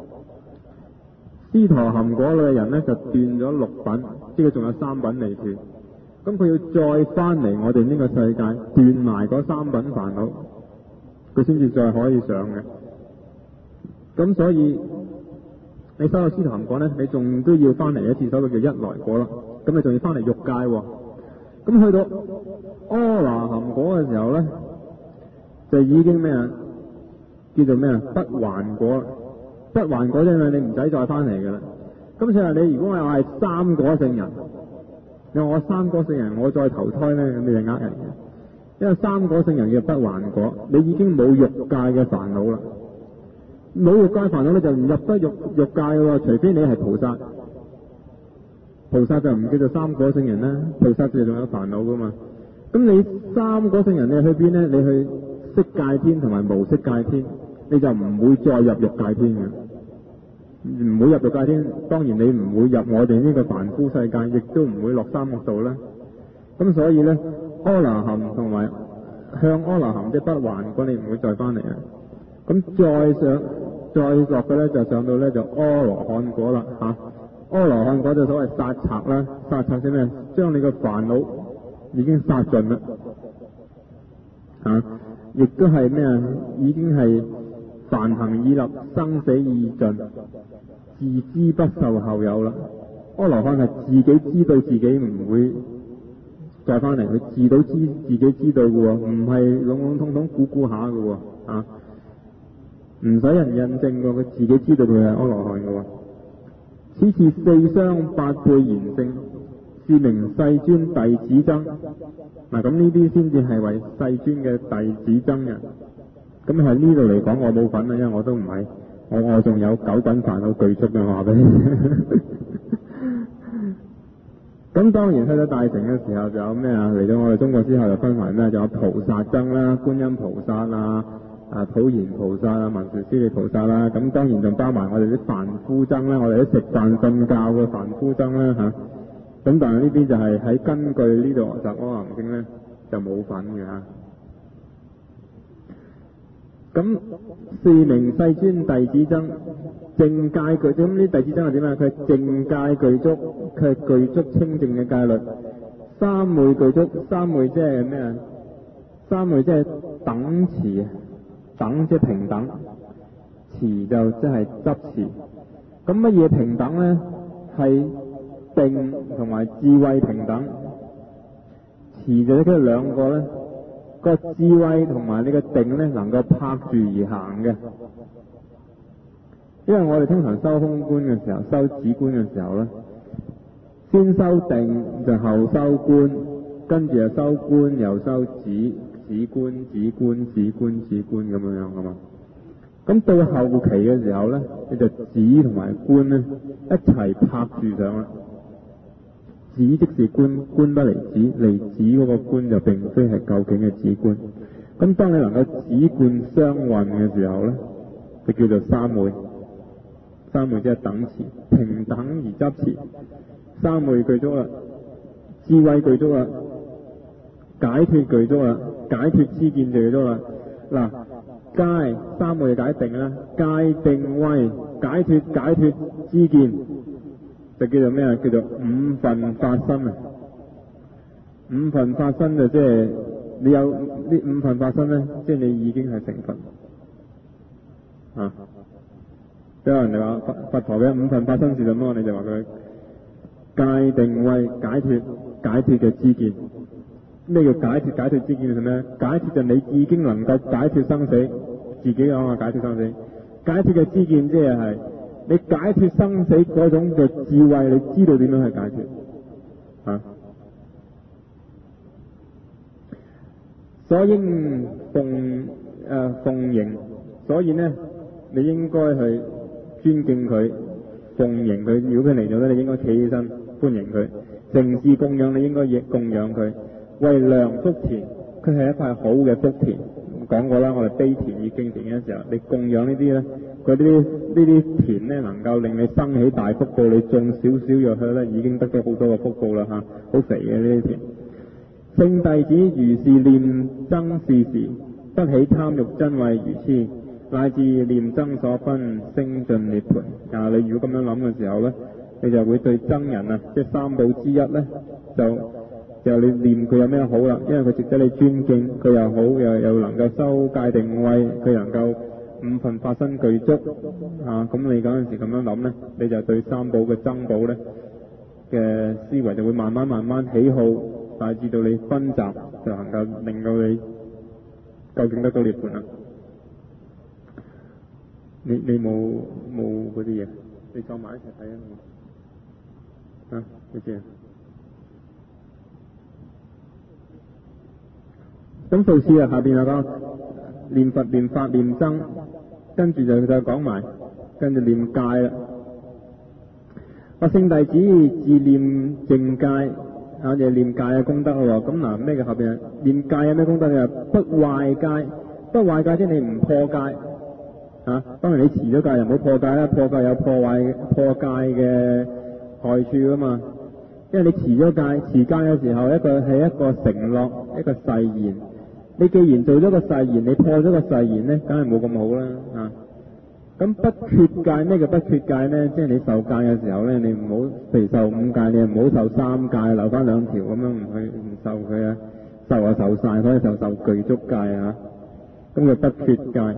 斯陀含果嘅人咧就斷咗六品，即係仲有三品未斷。咁佢要再翻嚟我哋呢個世界斷埋嗰三品煩惱，佢先至再可以上嘅。咁所以你收到斯陀含果咧，你仲都要翻嚟一次，所謂叫一來果啦。咁你仲要翻嚟欲界喎。咁去到阿那含果嘅時候咧，就已經咩啊？叫做咩啊？不還果。不還果啫嘛，你唔使再翻嚟噶啦。咁所以你如果我係三果聖人，你話我三果聖人，我再投胎咧，咁你就呃人嘅。因為三果聖人叫不還果，你已經冇欲界嘅煩惱啦。冇欲界煩惱咧，就唔入得欲欲界喎，除非你係菩薩。菩薩就唔叫做三果聖人啦，菩薩就仲有煩惱噶嘛。咁你三果聖人你去邊咧？你去色界天同埋無色界天，你就唔會再入欲界天嘅，唔會入欲界天。當然你唔會入我哋呢個凡夫世界，亦都唔會落三惡道啦。咁所以咧，阿那含同埋向阿那含即不還果，你唔會再翻嚟啊。咁再上再落嘅咧，就上到咧就阿羅漢果啦嚇。阿羅漢果就所謂殺賊啦，殺賊即咩？將你個煩惱已經殺盡啦嚇，亦都係咩啊？已經係梵行已立，生死已盡，自知不受後有啦。 阿羅漢係自己知道自己唔會再翻嚟，佢自到知自己知道嘅喎，唔係籠籠統統估估下嘅喎，啊，唔使人印證嘅，佢自己知道佢係阿羅漢嘅喎。此次四雙八輩賢聖，是名世尊弟子僧。嗱，咁呢啲先至係為世尊嘅弟子僧人。咁喺呢度嚟講，我冇份啦，因為我都唔係，我我仲有九品煩惱具足嘅，我話俾你。咁當然去到大乘嘅時候，就有咩啊？嚟到我哋中國之後，就分為咩？就有菩薩僧啦、觀音菩薩啊、啊普賢菩薩啊、文殊師利菩薩啦。咁當然仲包埋我哋啲凡夫僧啦，我哋啲食飯瞓覺嘅凡夫僧啦嚇。咁但係呢啲就係喺根據呢度《雜阿含經》咧就冇份嘅嚇。咁是名世尊弟子僧，淨戒具。咁呢弟子僧係點啊？佢係淨戒具足，佢係具足清淨嘅戒律。三昧具足，三昧即係咩啊？三昧即係等持，等即係平等，持就即係執持。咁乜嘢平等咧？係定同埋智慧平等。持就即係兩個咧。個智慧同埋你個定咧，能夠拍住而行嘅。因為我哋通常修空觀嘅時候，修止觀嘅時候咧，先修定就後修觀，跟住又修觀又修止，止觀止觀止觀止觀咁樣樣噶嘛。咁到後期嘅時候咧，你就止同埋觀咧一齊拍住上啦。止即是觀，觀不離止，離止嗰個觀就並非係究竟嘅止觀。咁當你能夠止觀相運嘅時候咧，就叫做三昧。三昧即係等持，平等而執持。三昧具足啦，智慧具足啦，解脫具足啦，解脫知見就具足啦。嗱，戒三昧解定啦，戒定慧解脫解脫知見。就叫做咩啊？叫做五分法身啊！五分法身就即係你有呢五分法身咧，即係你已經係成佛啊！即係有人哋話佛佛陀嘅五分法身是什麼？你就話佢戒定慧解脫解脫嘅知見。咩叫解脫解脫知見係咩？解脫就你已經能夠解脫生死，自己講話解脫生死。解脫嘅知見即係係。你解脫生死嗰種嘅智慧，你知道點樣去解脫啊？所應奉誒、呃、奉迎，所以呢，你應該去尊敬佢，奉迎佢。如果佢嚟咗咧，你應該企起身歡迎佢。承事供養，你應該亦供養佢。為良福田，佢係一塊好嘅福田。講過啦，我哋悲田與敬田嘅時候，你供養呢啲咧，嗰啲呢啲田咧，能夠令你生起大福報，你種少少入去咧，已經得到好多嘅福報啦嚇，好肥嘅呢啲田。聖弟子如是念僧事時，不起貪欲瞋恚愚痴，乃至念僧所分，升進涅槃。啊，你如果咁樣諗嘅時候咧，你就會對僧人啊，即係三寶之一咧，就就你念佢有咩好啦，因為佢值得你尊敬，佢又好，又又能夠修戒定慧，佢能夠五分法身具足啊！咁你嗰陣時咁樣諗咧，你就對三寶嘅僧寶咧嘅思維就會慢慢慢慢喜好，乃至到你分集，就能夠令到你究竟得到涅槃啦。你你冇冇嗰啲嘢？你坐埋一齊睇啊！啊，你知啊？咁到此啊，下邊有個念佛、念法、念僧，跟住就就講埋，跟住念戒啦。我聖弟子自念淨戒，啊，就念戒嘅功德咯。咁嗱，咩嘅後邊啊？念戒有咩功德？你話不壞戒，不壞戒即係你唔破戒啊。當然你持咗戒又唔好破戒啦，破戒有破壞破戒嘅害處噶嘛。因為你持咗戒，持戒嘅時候一個係一個承諾，一個誓言。你既然做咗個誓言，你破咗個誓言呢，梗係冇咁好啦啊！咁不缺戒，咩叫不缺戒呢？即係你受戒嘅時候呢，你唔好譬如受五戒，你唔好受三戒，留翻兩條咁樣唔去唔受佢啊，受啊受晒，所以就受具足戒啊！咁就不缺戒，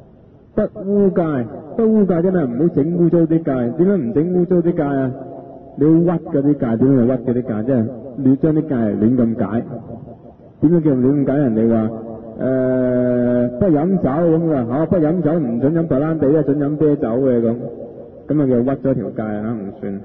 不污戒，不污戒真係唔好整污糟啲戒。點解唔整污糟啲戒啊？ 你屈嗰啲戒，點樣屈嗰啲戒？即係你將啲戒嚟亂咁解。點樣叫亂咁解？人哋話誒不飲酒咁噶嚇，不飲酒唔準飲白蘭地，一準飲啤酒嘅咁，咁啊叫屈咗條戒啊，唔算。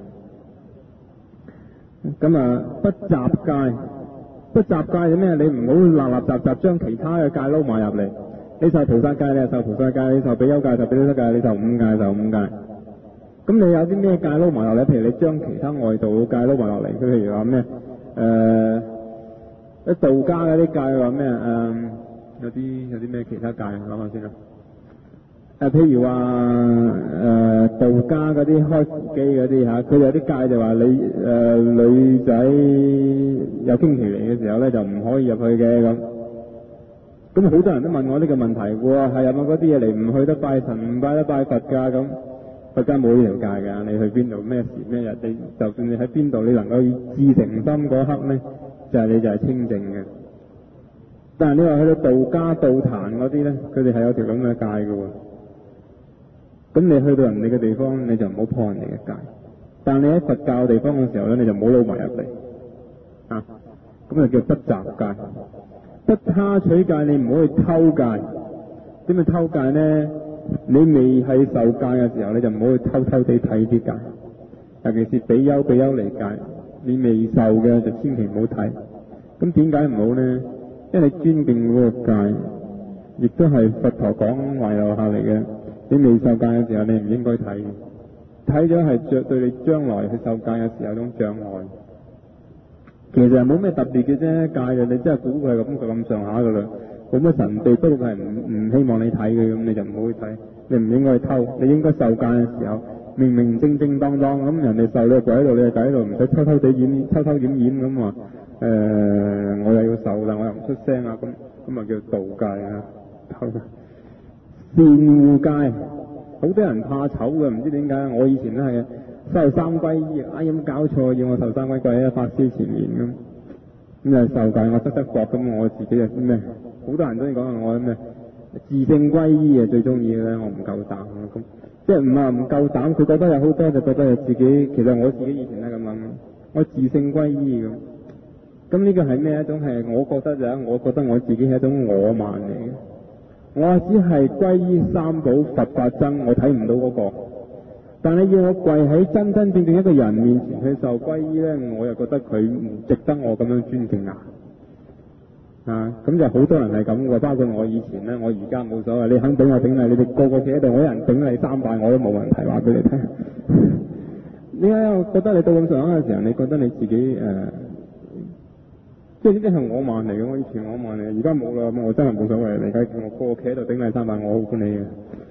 咁啊不雜戒，不雜戒係咩？你唔好立立雜雜將其他嘅戒撈埋入嚟。你受菩薩戒，你係受菩薩戒；你受比丘戒，受比丘戒；你受五戒，受五戒。咁你有啲咩戒撈埋落嚟？譬如你將其他外道嘅戒撈埋落嚟，佢譬如話咩？誒，啲道家嗰啲戒話咩？誒，有啲有啲咩其他戒？諗下先啦。誒，譬如話誒道家嗰啲開扶機嗰啲嚇，佢有啲戒就話你誒女仔有經期嚟嘅時候咧，就唔可以入去嘅咁。咁好多人都問我呢個問題喎，係有冇嗰啲嘢嚟唔去得拜神，唔拜得拜佛㗎咁？佛家冇呢條戒㗎，你去邊度咩時咩日，你就算你喺邊度，你能夠至誠心嗰刻咧，就係、是、你就係清淨嘅。但係你話去到道家道壇嗰啲咧，佢哋係有條咁嘅戒㗎喎。咁你去到人哋嘅地方，你就唔好破人哋嘅戒。但係你喺佛教地方嘅時候咧，你就唔好撈埋入嚟啊。咁就叫不雜戒。不他取戒，你唔好去偷戒。點去偷戒呢？你未係受戒嘅時候，你就唔好去偷偷地睇啲戒。尤其是比丘比丘尼戒，你未受嘅就千祈唔好睇。咁點解唔好呢？因為你尊敬嗰個戒，亦都係佛陀講遺留下嚟嘅。你未受戒嘅時候，你唔應該睇。睇咗係著對你將來去受戒嘅時候有種障礙。其實冇咩特別嘅啫，戒嘅你真係估佢係咁就咁上下噶啦，冇乜神秘，不過係唔唔希望你睇嘅，咁你就唔好去睇，你唔應該去偷，你應該受戒嘅時候明明正正當當咁，人哋受你跪喺度，你就跪喺度，唔使偷偷地掩偷偷掩掩咁話誒，我又要受啦，我又唔出聲啊，咁咁啊叫道戒啊，偷善護戒，好多人怕醜嘅，唔知點解，我以前都係受三皈依，哎有冇搞錯？要我受三皈依喺法師前面咁，咁就受戒，我得得覺咁，我自己又咩？好多人都講我咩自性皈依啊，最中意嘅咧，我唔夠膽咁，即係唔係唔夠膽，佢覺得有好多就覺得係自己，其實我自己以前都係咁諗，我自性皈依咁，咁呢個係咩一種係？我覺得就係，我覺得我自己係一種我慢嚟嘅，我只係皈依三寶佛法僧，我睇唔到嗰個。但係要我跪喺真真正正一個人面前去受皈依咧，我又覺得佢唔值得我咁樣尊敬啊！啊，咁就好多人係咁嘅，包括我以前咧，我而家冇所謂，你肯頂我頂你，你哋個個企喺度，我一人頂你三拜我都冇問題，話俾你聽。點解我覺得你到咁上下嘅時候，你覺得你自己誒、呃，即係呢啲係我慢嚟嘅，我以前我慢嚟，而家冇啦，我真係冇所謂，你而家叫我個個企喺度頂你三拜，我好歡喜嘅。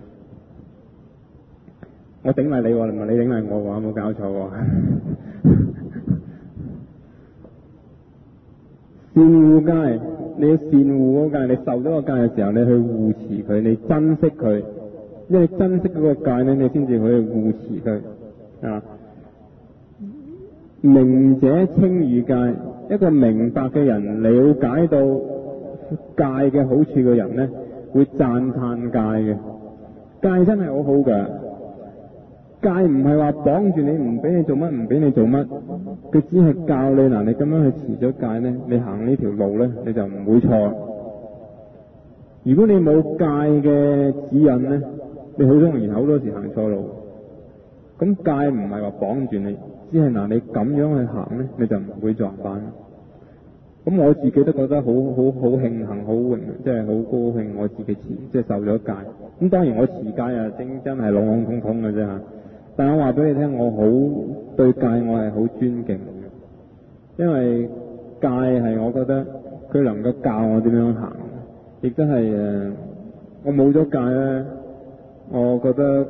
我頂埋你喎，唔係你頂埋我喎，冇搞錯喎。善護戒，你要善護嗰戒，你受咗個戒嘅時候，你去護持佢，你珍惜佢，因為珍惜嗰個戒咧，你先至可以護持佢。啊，明者稱譽戒，一個明白嘅人，了解到戒嘅好處嘅人咧，會讚歎戒嘅。戒真係好好㗎。戒唔係話綁住你，唔俾你做乜，唔俾你做乜，佢只係教你嗱，你咁樣去持咗戒咧，你行呢條路咧，你就唔會錯。如果你冇戒嘅指引咧，你好容易好多時行錯路。咁戒唔係話綁住你，只係嗱你咁樣去行咧，你就唔會撞板。咁我自己都覺得好好好慶幸，好榮，即係好高興，我自己持即係受咗戒。咁當然我持戒啊，真真係籠籠統統嘅啫嚇。但係我話俾你聽，我好對戒我係好尊敬嘅，因為戒係我覺得佢能夠教我點樣行，亦都係誒，我冇咗戒咧，我覺得誒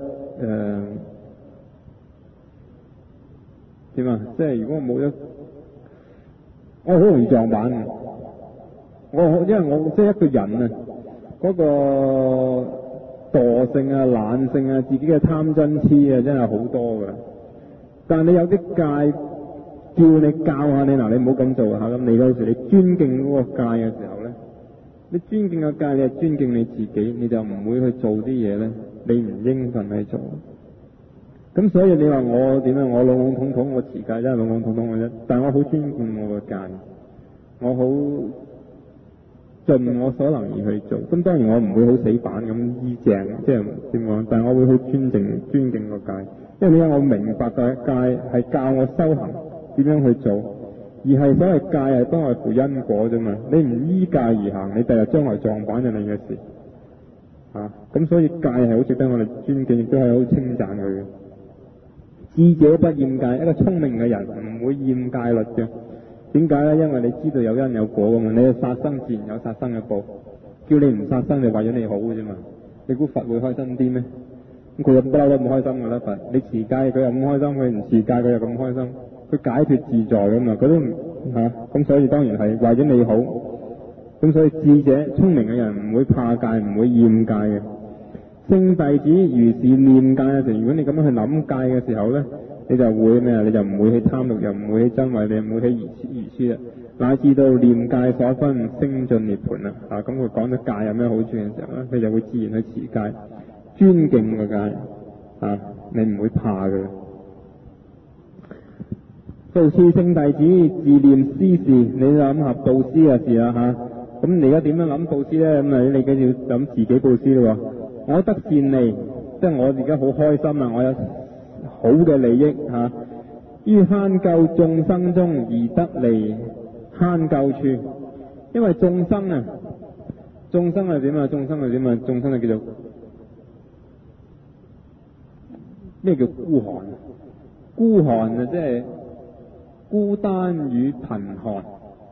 點啊？即係如果我冇咗，我好容易撞板嘅。我因為我即係一個人啊，嗰個惰性啊、懶性啊、自己嘅貪嗔痴啊，真係好多㗎。但係你有啲戒叫你教下你，嗱你唔好咁做嚇。咁你有時你尊敬嗰個戒嘅時候咧，你尊敬個戒，你係尊敬你自己，你就唔會去做啲嘢咧，你唔應份去做。 咁所以你話我點樣？我籠籠統統，我持戒真係籠籠統統嘅啫。但係我好尊敬我嘅戒，我好盡我所能而去做。咁當然我唔會好死板咁依正，即係點講？但係我會好尊敬尊敬個戒，因為點解？我明白嘅戒係教我修行點樣去做，而係所謂戒係不外乎因果啫嘛。你唔依戒而行，你第日將來撞板就你嘅事啊。咁所以戒係好值得我哋尊敬，亦都係好稱讚佢嘅。智者不厭戒，一個聰明嘅人唔會厭戒律嘅。點解呢？因為你知道有因有果噶嘛，你嘅殺生自然有殺生嘅報，叫你唔殺生就為咗你好嘅啫嘛。你估佛會開心啲咩？咁佢又不嬲都唔開心噶啦，佛你持戒佢又咁開心，佢唔持戒佢又咁開心，佢解脫自在噶嘛，佢都唔吓咁，所以當然係為咗你好。咁所以智者聰明嘅人唔會怕戒，唔會厭戒嘅。聖弟子如是念戒嘅時候，如果你咁樣去諗戒嘅時候咧，你就會咩啊？你就唔會去貪欲，又唔會去瞋恚，你唔會去愚痴愚痴啦，乃至到念戒所分，升進涅槃啦。啊，咁佢講咗戒有咩好處嘅時候咧，你就會自然去持戒，尊敬個戒啊，你唔會怕嘅。復次聖弟子自念施事，你諗下布施嘅事啦吓。咁、啊、你而家點樣諗布施咧？咁啊，你梗要諗自己布施咯。我得善利，即係我而家好開心啊！我有好嘅利益吓，於慳救眾生中而得離慳救處。因為眾生啊，眾生係點啊？眾生係點啊？眾生係叫做咩叫孤寒？孤寒啊，即係孤單與貧寒，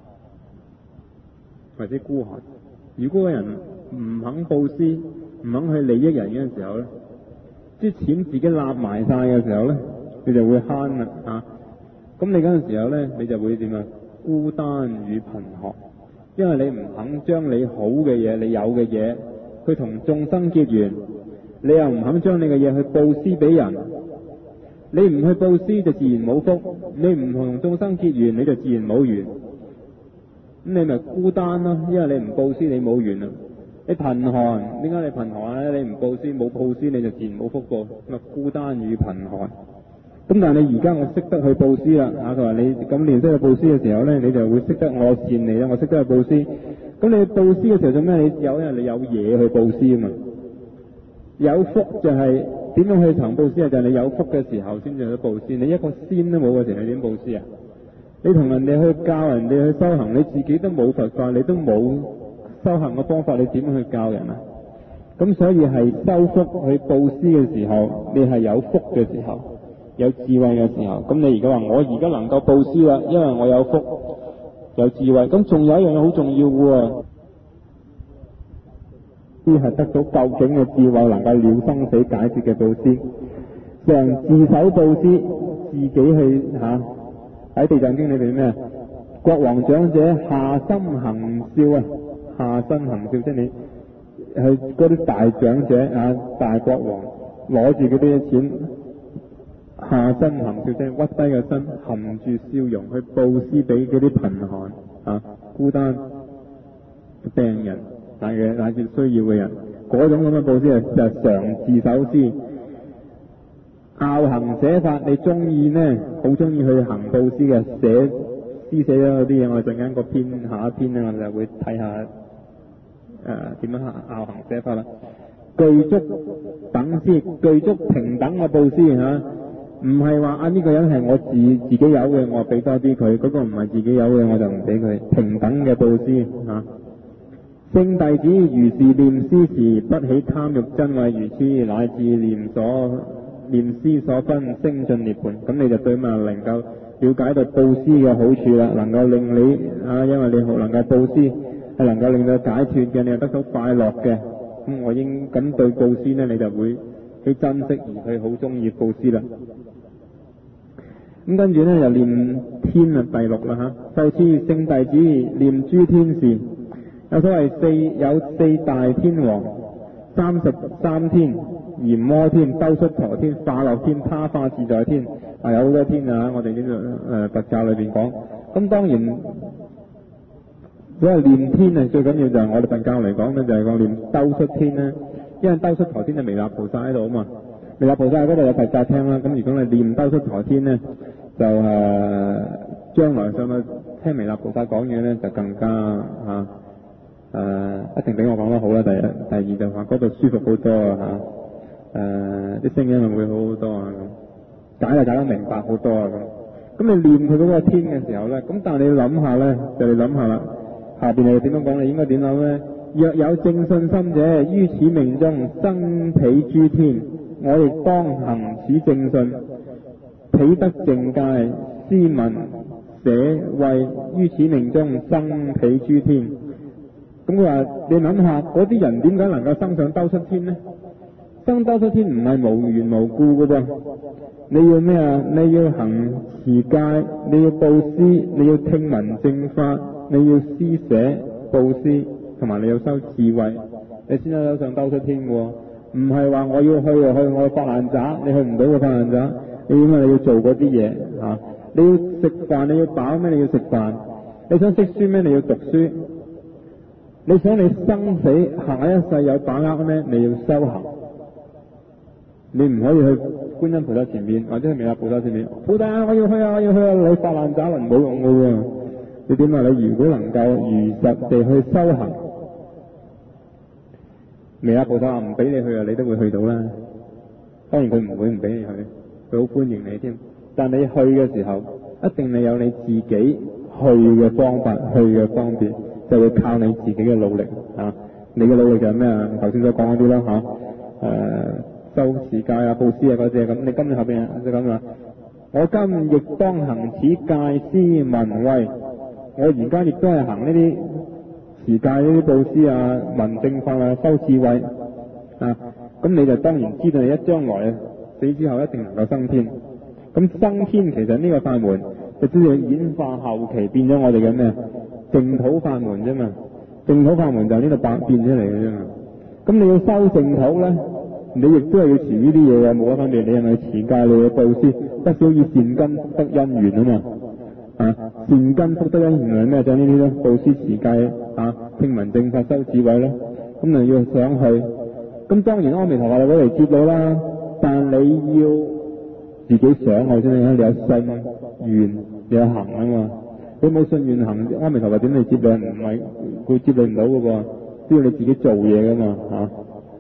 或者孤寒。如果個人唔肯布施，唔肯去利益人嘅時候咧，啲錢自己立埋晒嘅時候咧，你就會慳啦吓。咁、啊、你嗰陣時候咧，你就會點啊？孤單與貧寒，因為你唔肯將你好嘅嘢、你有嘅嘢，去同眾生結緣，你又唔肯將你嘅嘢去布施俾人，你唔去布施就自然冇福，你唔同眾生結緣你就自然冇緣，咁你咪孤單咯，因為你唔布施你冇緣啊。你貧寒，點解你貧寒咧？你唔布施，冇布施你就自然冇福報，咁啊孤單與貧寒。咁但係你而家我識得去布施啦，啊佢話你咁練識去布施嘅時候咧，你就會識得我善利啦，我識得去布施。咁你布施嘅時候做咩？你有因為你有嘢去布施啊嘛。有福就係點樣去行布施啊？就係、是、你有福嘅時候先至去布施。你一個仙都冇嘅時候，你點布施啊？你同人哋去教人哋去修行，你自己都冇佛法，你都冇修行嘅方法，你點樣去教人啊？咁所以係修福去布施嘅時候，你係有福嘅時候，有智慧嘅時候。咁你而家話我而家能夠布施啦，因為我有福有智慧。咁仲有一樣嘢好重要嘅喎，呢係得到究竟嘅智慧，能夠了生死解脫嘅布施。常自守布施，自己去吓喺地藏經裏邊咩？國王長者下心行孝啊！下身行孝，即係你去嗰啲大長者啊，大國王攞住嗰啲錢，下身行孝，即係屈低個身，含住笑容去布施俾嗰啲貧寒啊、孤單、病人，乃嘅乃至需要嘅人，嗰種咁嘅布施啊，就係常自守施。拗行捨法，你中意呢？好中意去行布施嘅，寫施寫咗嗰啲嘢，我哋陣間個篇下一篇咧，我哋就會睇下。誒點樣拗行捨法啦？具足等施，具足平等嘅布施嚇，唔係話啊呢、這個人係我自自己有嘅，我俾多啲佢；嗰、那個唔係自己有嘅，我就唔俾佢。平等嘅布施嚇。聖、啊、弟子如是念施時，不起貪欲瞋恚愚痴，乃至念所念施所分，升進涅槃。咁你就對嘛能夠了解到布施嘅好處啦，能夠令你啊，因為你好能夠布施。係能夠令到解脫嘅，你又得到快樂嘅，咁我應咁對布施呢，你就會去珍惜而去好中意布施啦。咁跟住呢，又念天啊，第六啦吓。復次聖弟子念諸天事，有所謂四有四大天王、三十三天、閻魔天、兜率陀天、化樂天、他化自在天，啊有好多天啊！我哋呢個誒佛教裏邊講，咁當然。所謂念天啊，最緊要就係我哋佛教嚟講咧，就係講念兜率天啦。因為兜率陀天係彌勒菩薩喺度啊嘛， 彌勒菩薩嗰度有佛教聽啦，咁如果你念兜率陀天咧，就誒、呃、將來上去聽彌勒菩薩講嘢咧，就更加嚇誒、呃、一定比我講得好啦。第一，第二就話嗰度舒服好多啊嚇，誒啲聲音會好好多啊，解就解得明白好多啊咁。咁你念佢嗰個天嘅時候咧，咁但係你要諗下咧，就你諗下啦，下邊係點樣講？你應該點諗咧？若有正信心者，於此命中生彼諸天，我亦當行此正信，彼得淨戒，斯文捨慧，於此命中生彼諸天。咁佢話：你諗下，嗰啲人點解能夠生上兜率天呢？生兜率天唔係無緣無故嘅噃，你要咩啊？你要行持戒，你要布施，你要聽聞正法，你要施捨布施，同埋你要修智慧，你先得上兜率天嘅喎。唔係話我要去就去，我發爛渣，你去唔到嘅發爛渣。你點啊？你要做嗰啲嘢嚇，你要食飯，你要飽咩？你要食飯。你想識書咩？你要讀書。你想你生死下一世有把握咩？你要修行。你唔可以去觀音菩薩前面，或者去彌勒菩薩前面。菩薩啊，我要去啊，我要去啊！你發爛渣輪冇用嘅喎。你點啊？你如果能夠如實地去修行，彌勒菩薩話唔俾你去啊，你都會去到啦。當然佢唔會唔俾你去，佢好歡迎你添。但你去嘅時候，一定你有你自己去嘅方法，去嘅方便，就會靠你自己嘅努力啊！你嘅努力就係咩啊？頭先所講嗰啲啦嚇，誒修持戒啊、布施啊嗰啲咁。你今日後邊就咁話，我今亦當行此戒施文慧。我而家亦都係行呢啲持戒、呢啲布施啊、聞正法啊、修智慧啊。咁你就當然知道你一將來死之後一定能夠升天。咁升天其實呢個法門就只係演化後期變咗我哋嘅咩淨土法門啫嘛。淨土法門就係呢度百變出嚟嘅啫嘛。咁你要修淨土咧，你亦都係要持呢啲嘢嘅，冇乜分別。你係咪持戒？你要布施，不少以善根得因緣啊嘛。啊，善根福德因緣係咩？就呢啲咯，布施持戒啊，聽聞正法修智慧咧。咁你要想去，咁當然阿彌陀佛你嚟接你啦，但你要自己想去先得，你有信願，你有行啊嘛。你冇信願行，阿彌陀佛點嚟接你？唔係佢接你唔到嘅噃，只要你自己做嘢噶嘛嚇。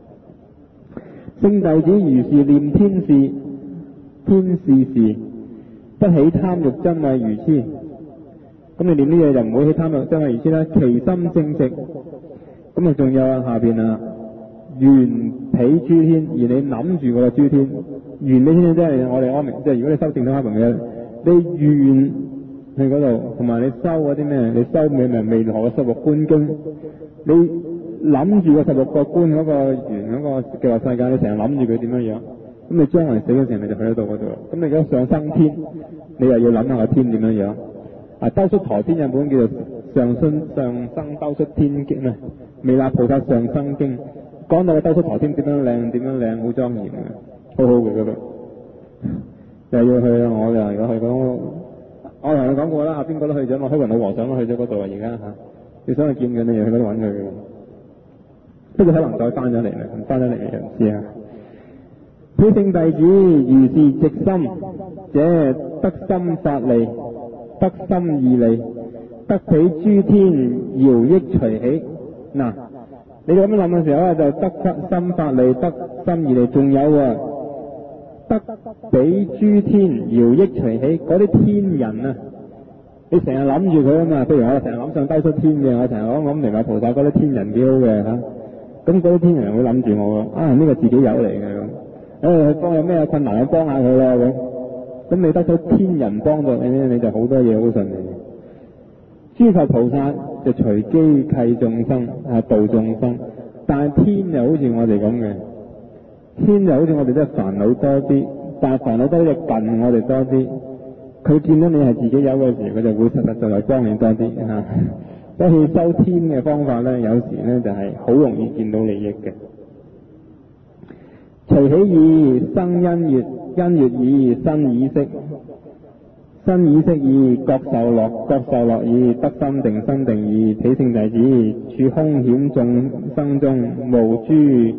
聖弟子如是念天事，天事時，不起貪欲瞋恚愚痴。咁你念呢嘢就唔會起貪欲瞋恚愚痴啦。其心正直，咁啊仲有下邊啊，緣彼諸天，而你諗住嗰個諸天，緣呢天即係我哋阿明，即係如果你修正統法門嘅，你緣去嗰度，同埋你修嗰啲咩？你修咩咪未來嘅十六觀經，你諗住個十六個觀嗰個緣嗰個極樂世界，你成日諗住佢點樣樣，咁你將來死嘅時候你就去得到嗰度。咁你而家上生天，你又要諗下個天點樣樣。啊，兜率陀天有本叫做上生上生兜率天經啊，彌勒菩薩上生經，講到個兜率陀天點樣靚，點樣靚，好莊嚴嘅，好好嘅嗰度。又要去啊！我就如果去嗰，我同你講過啦，阿邊個都去咗，我虛雲老和尚都去咗嗰度啊！而家嚇，你想去見佢，你又去嗰度揾佢嘅。不過可能再翻咗嚟啦，翻咗嚟又唔知啊。此聖弟子如是直心者，得心法利，得心義利，得彼諸天饒益隨喜。嗱，你咁樣諗嘅時候咧，就得心法利，得心義利，仲有啊，得彼諸天饒益隨喜。嗰啲天人啊，你成日諗住佢啊嘛。譬如我成日諗上兜率天嘅，我成日諗諗彌勒菩薩嗰啲天人幾好嘅嚇。咁嗰啲天人會諗住我啊，呢、這個自己有嚟嘅咁。誒，幫有咩困難，我幫下佢啦咁。咁你得到天人幫助你咧，你就好多嘢好順利。諸佛菩薩就隨機契眾生啊，度眾生。但係天就好似我哋咁嘅，天就好似我哋都係煩惱多啲，但係煩惱多啲就近我哋多啲。佢見到你係自己有嘅時候，佢就會實實在在幫你多啲嚇。所以修天嘅方法咧，有時咧就係好容易見到利益嘅。隨喜義生欣悅，欣悅義生意識，生意識義覺受樂，覺受樂義得心定，心定義彼聖弟子處凶險眾生中無諸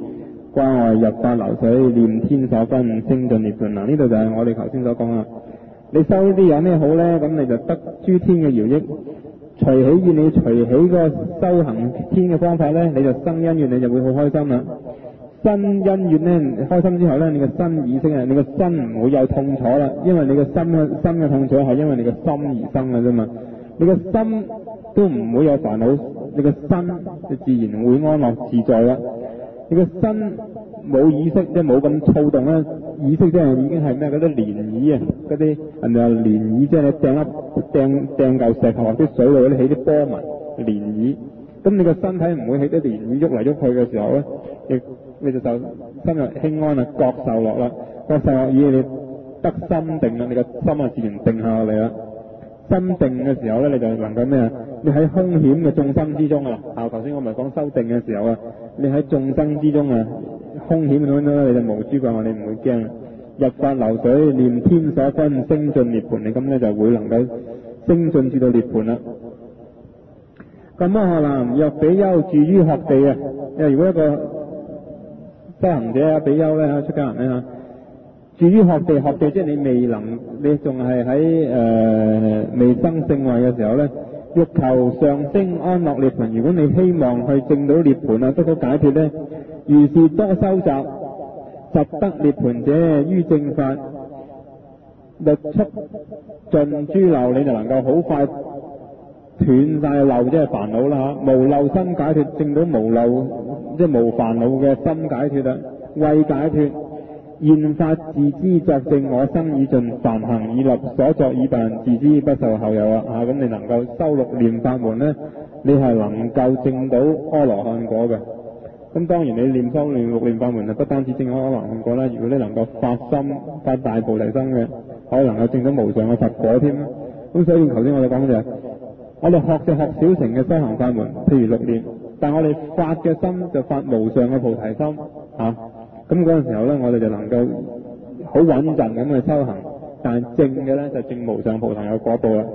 關外入法流水，念天所分，升進涅槃。嗱，呢度就係我哋頭先所講啦。你修呢啲有咩好呢？咁你就得諸天嘅饒益。隨喜願你隨喜個修行天嘅方法呢，你就生恩願，你就會好開心啦。身恩怨呢，開心之後呢，你個身意識啊，你個身唔會有痛楚啦，因為你個心嘅心嘅痛楚係因為你個心而生嘅啫嘛。你個心都唔會有煩惱，你個身就自然會安樂自在啦。你個身冇意識，即係冇咁躁動啦。意識即係已經係咩？嗰啲漣漪啊，嗰啲人哋話漣漪，即係你掟粒掟掟嚿石頭或者水度嗰啲起啲波紋漣漪。咁你個身體唔會起啲漣漪喐嚟喐去嘅時候咧，亦你就就心入輕安啦，覺受樂啦，覺受樂以你得心定啦，你個心啊自然定下嚟啦。心定嘅時候咧，你就能夠咩啊？你喺兇險嘅眾生之中啊，啊頭先我咪講修定嘅時候啊，你喺眾生之中啊，兇險咁樣你就無諸怪，你唔會驚。入法流水，念天所分，升進涅槃，你咁咧就會能夠升進至到涅槃啦。咁摩訶男若比丘住於學地啊，因為如果一個修行者啊，比丘咧出家人咧嚇。住於學地，學地即係你未能，你仲係喺誒未生聖位嘅時候咧，欲求上升安樂涅槃。如果你希望去證到涅槃啊，得到解脫咧，如是多修習，實得涅槃者於正法，律速盡諸漏，你就能夠好快斷晒漏，即係煩惱啦嚇，無漏心解脫，證到無漏即係無煩惱嘅心解脫啦，慧解脫。現法自知作證，我生已盡，梵行已立，所作已辦，自知不受後有啊！嚇，咁你能夠修六念法門呢，你係能夠證到阿羅漢果嘅。咁當然你念修念六念法門啊，不單止證阿羅漢果啦，如果你能夠發心發大菩提心嘅，可以能夠證到無上嘅佛果添。咁所以頭先我哋講就係，我哋學就學小乘嘅修行法門，譬如六念，但我哋發嘅心就發無上嘅菩提心嚇。咁嗰陣時候咧，我哋就能夠好穩陣咁去修行，但係證嘅咧就證無上菩提有果報啦。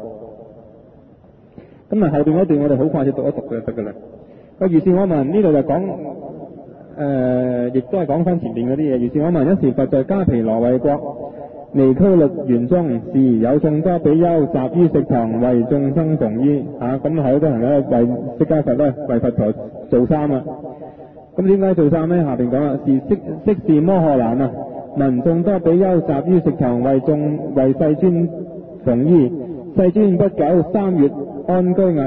咁啊後邊嗰段我哋好快就讀一讀就得噶啦。個如是我聞呢度就講誒，亦都係講翻前邊嗰啲嘢。如是我聞一時佛在迦毗羅衛國尼拘律園中，是有眾多比丘集於食堂，為眾生縫衣嚇。咁好多人咧為釋迦佛咧為佛陀做衫啊。咁點解做衫呢？下邊講啦，是悉悉是摩訶男啊，聞眾多比丘集於食堂，為眾為世尊縫衣。世尊不久三月安居臥，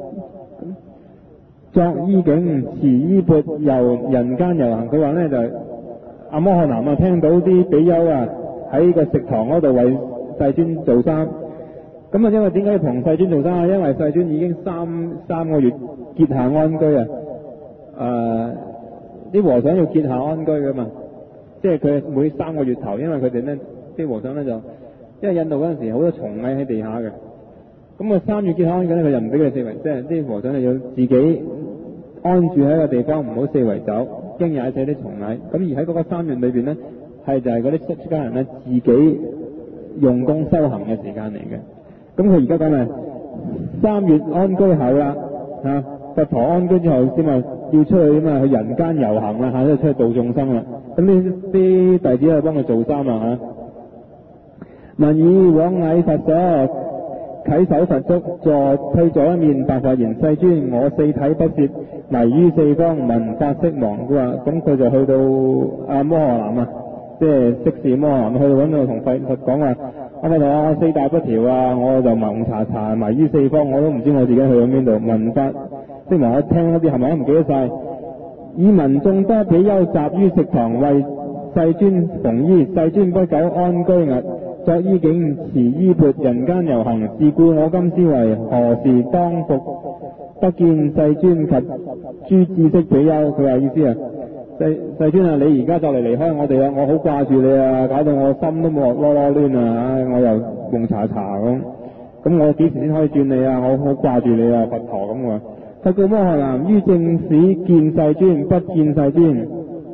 作衣境，持衣缽，遊人間遊行。佢話呢，就阿摩訶男啊，聽到啲比丘啊喺個食堂嗰度為世尊做衫。咁啊，因為點解要同世尊做衫啊？因為世尊已經三三個月結下安居啊。誒、呃。啲和尚要結下安居噶嘛，即係佢每三個月頭，因為佢哋咧啲和尚咧就，因為印度嗰陣時好多蟲蟻喺地下嘅，咁啊三月結下安居咧，佢就唔俾佢哋四圍，即係啲和尚就要自己安住喺個地方，唔好四圍走，驚踩死啲蟲蟻。咁而喺嗰個三月裏邊咧，係就係嗰啲出家人咧自己用功修行嘅時間嚟嘅。咁佢而家講係三月安居後啦，嚇、啊。佛陀安居之後先啊，要出去啊嘛，去人間遊行啦嚇，即係出去度眾生啦。咁呢啲弟子去幫佢做衫啊嚇。聞已往禮佛所，稽首佛足，坐退左一面，白佛言：世尊，我四體不攝，迷於四方，聞法悉忘。佢話咁佢就去到阿摩訶男啊，即係悉是摩訶男，去到揾到同佛佛講話。阿佛陀啊，我四大不調啊，我就蒙查查迷於四方，我都唔知我自己去咗邊度。聞法即係話我聽嗰啲係咪都唔記得晒。以聞眾多比丘集於食堂，為世尊縫衣。世尊不久安居臥，作衣境，持衣缽，人間遊行。是故我今思惟，何時當復得見世尊及諸智識比丘？佢話意思啊，世世尊啊，你而家就嚟離開我哋啦，我好掛住你啊，搞到我心都冇囉囉攣啊，我又蒙查查咁。咁我幾時先可以轉你啊？我好掛住你啊，佛陀咁啊！佛告摩訶男：於正使見世尊，不見世尊。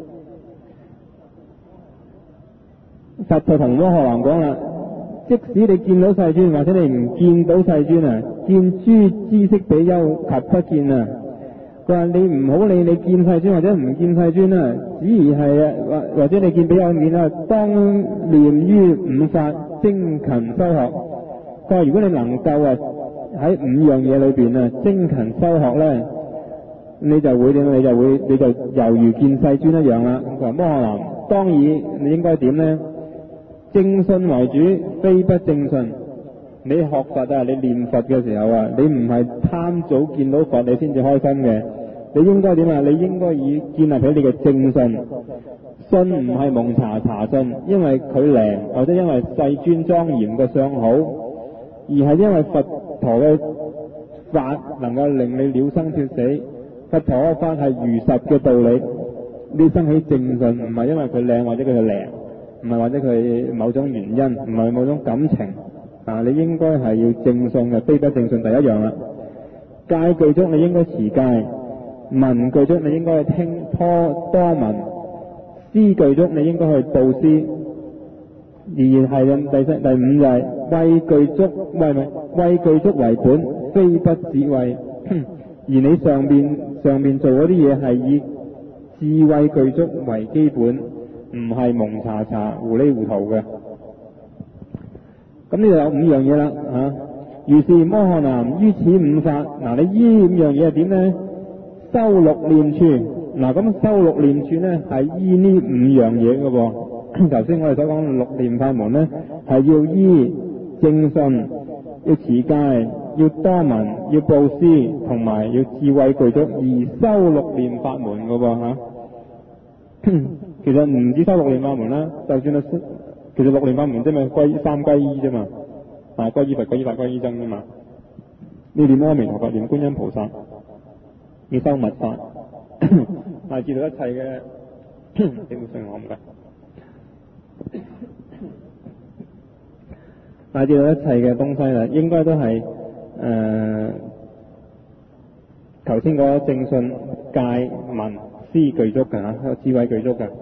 佛就同摩訶男講啦，即使你見到世尊，或者你唔見到世尊啊，見諸知識比丘及不見啊， 佢話你唔好理你見世尊或者唔見世尊啊，只而係啊或或者你見比較面啊，當念於五法，精勤修學。佢話如果你能夠啊喺五樣嘢裏邊啊精勤修學咧，你就會點？你就會你就猶如見世尊一樣啦。佢話摩訶男，當然你應該點咧？正信為主，非不正信。你學佛啊，你念佛嘅時候啊，你唔係貪早見到佛你先至開心嘅。你應該點啊？你應該以建立起你嘅正信，信唔係蒙查查信，因為佢靈或者因為世尊莊嚴嘅相好，而係因為佛陀嘅法能夠令你了生脫死。佛陀嘅法係如實嘅道理，你生起正信，唔係因為佢靚或者佢係靈，唔係或者佢某種原因，唔係某種感情啊！你應該係要正信嘅，非不正信第一樣啦。戒具足你應該持戒。聞具足你應該去聽多多聞，施具足你應該去布施，而係第四第五就係畏具足，喂唔係畏具足為本，非不智慧。而你上邊上邊做嗰啲嘢係以智慧具足為基本，唔係蒙查查糊裡糊塗嘅。咁呢度有五樣嘢啦嚇。如是摩訶男於此五法，嗱你依五樣嘢係點咧？修六念處，嗱咁修六念處咧係依呢五樣嘢嘅噃。頭先我哋所講六念法門咧係要依正信，要持戒，要多聞，要布施，同埋要智慧具足而修六念法門嘅噃嚇。其實唔止修六念法門啦，就算係其實六念法門即係咪歸三歸依啫嘛，啊歸依佛、歸依法、歸依僧啫嘛。你念阿彌陀佛、念觀音菩薩。要修密法，乃至到一切嘅你冇信我唔該，乃至到一切嘅東西啦，應該都係誒頭先嗰正信、戒、聞、施具足嘅嚇，智慧具足嘅。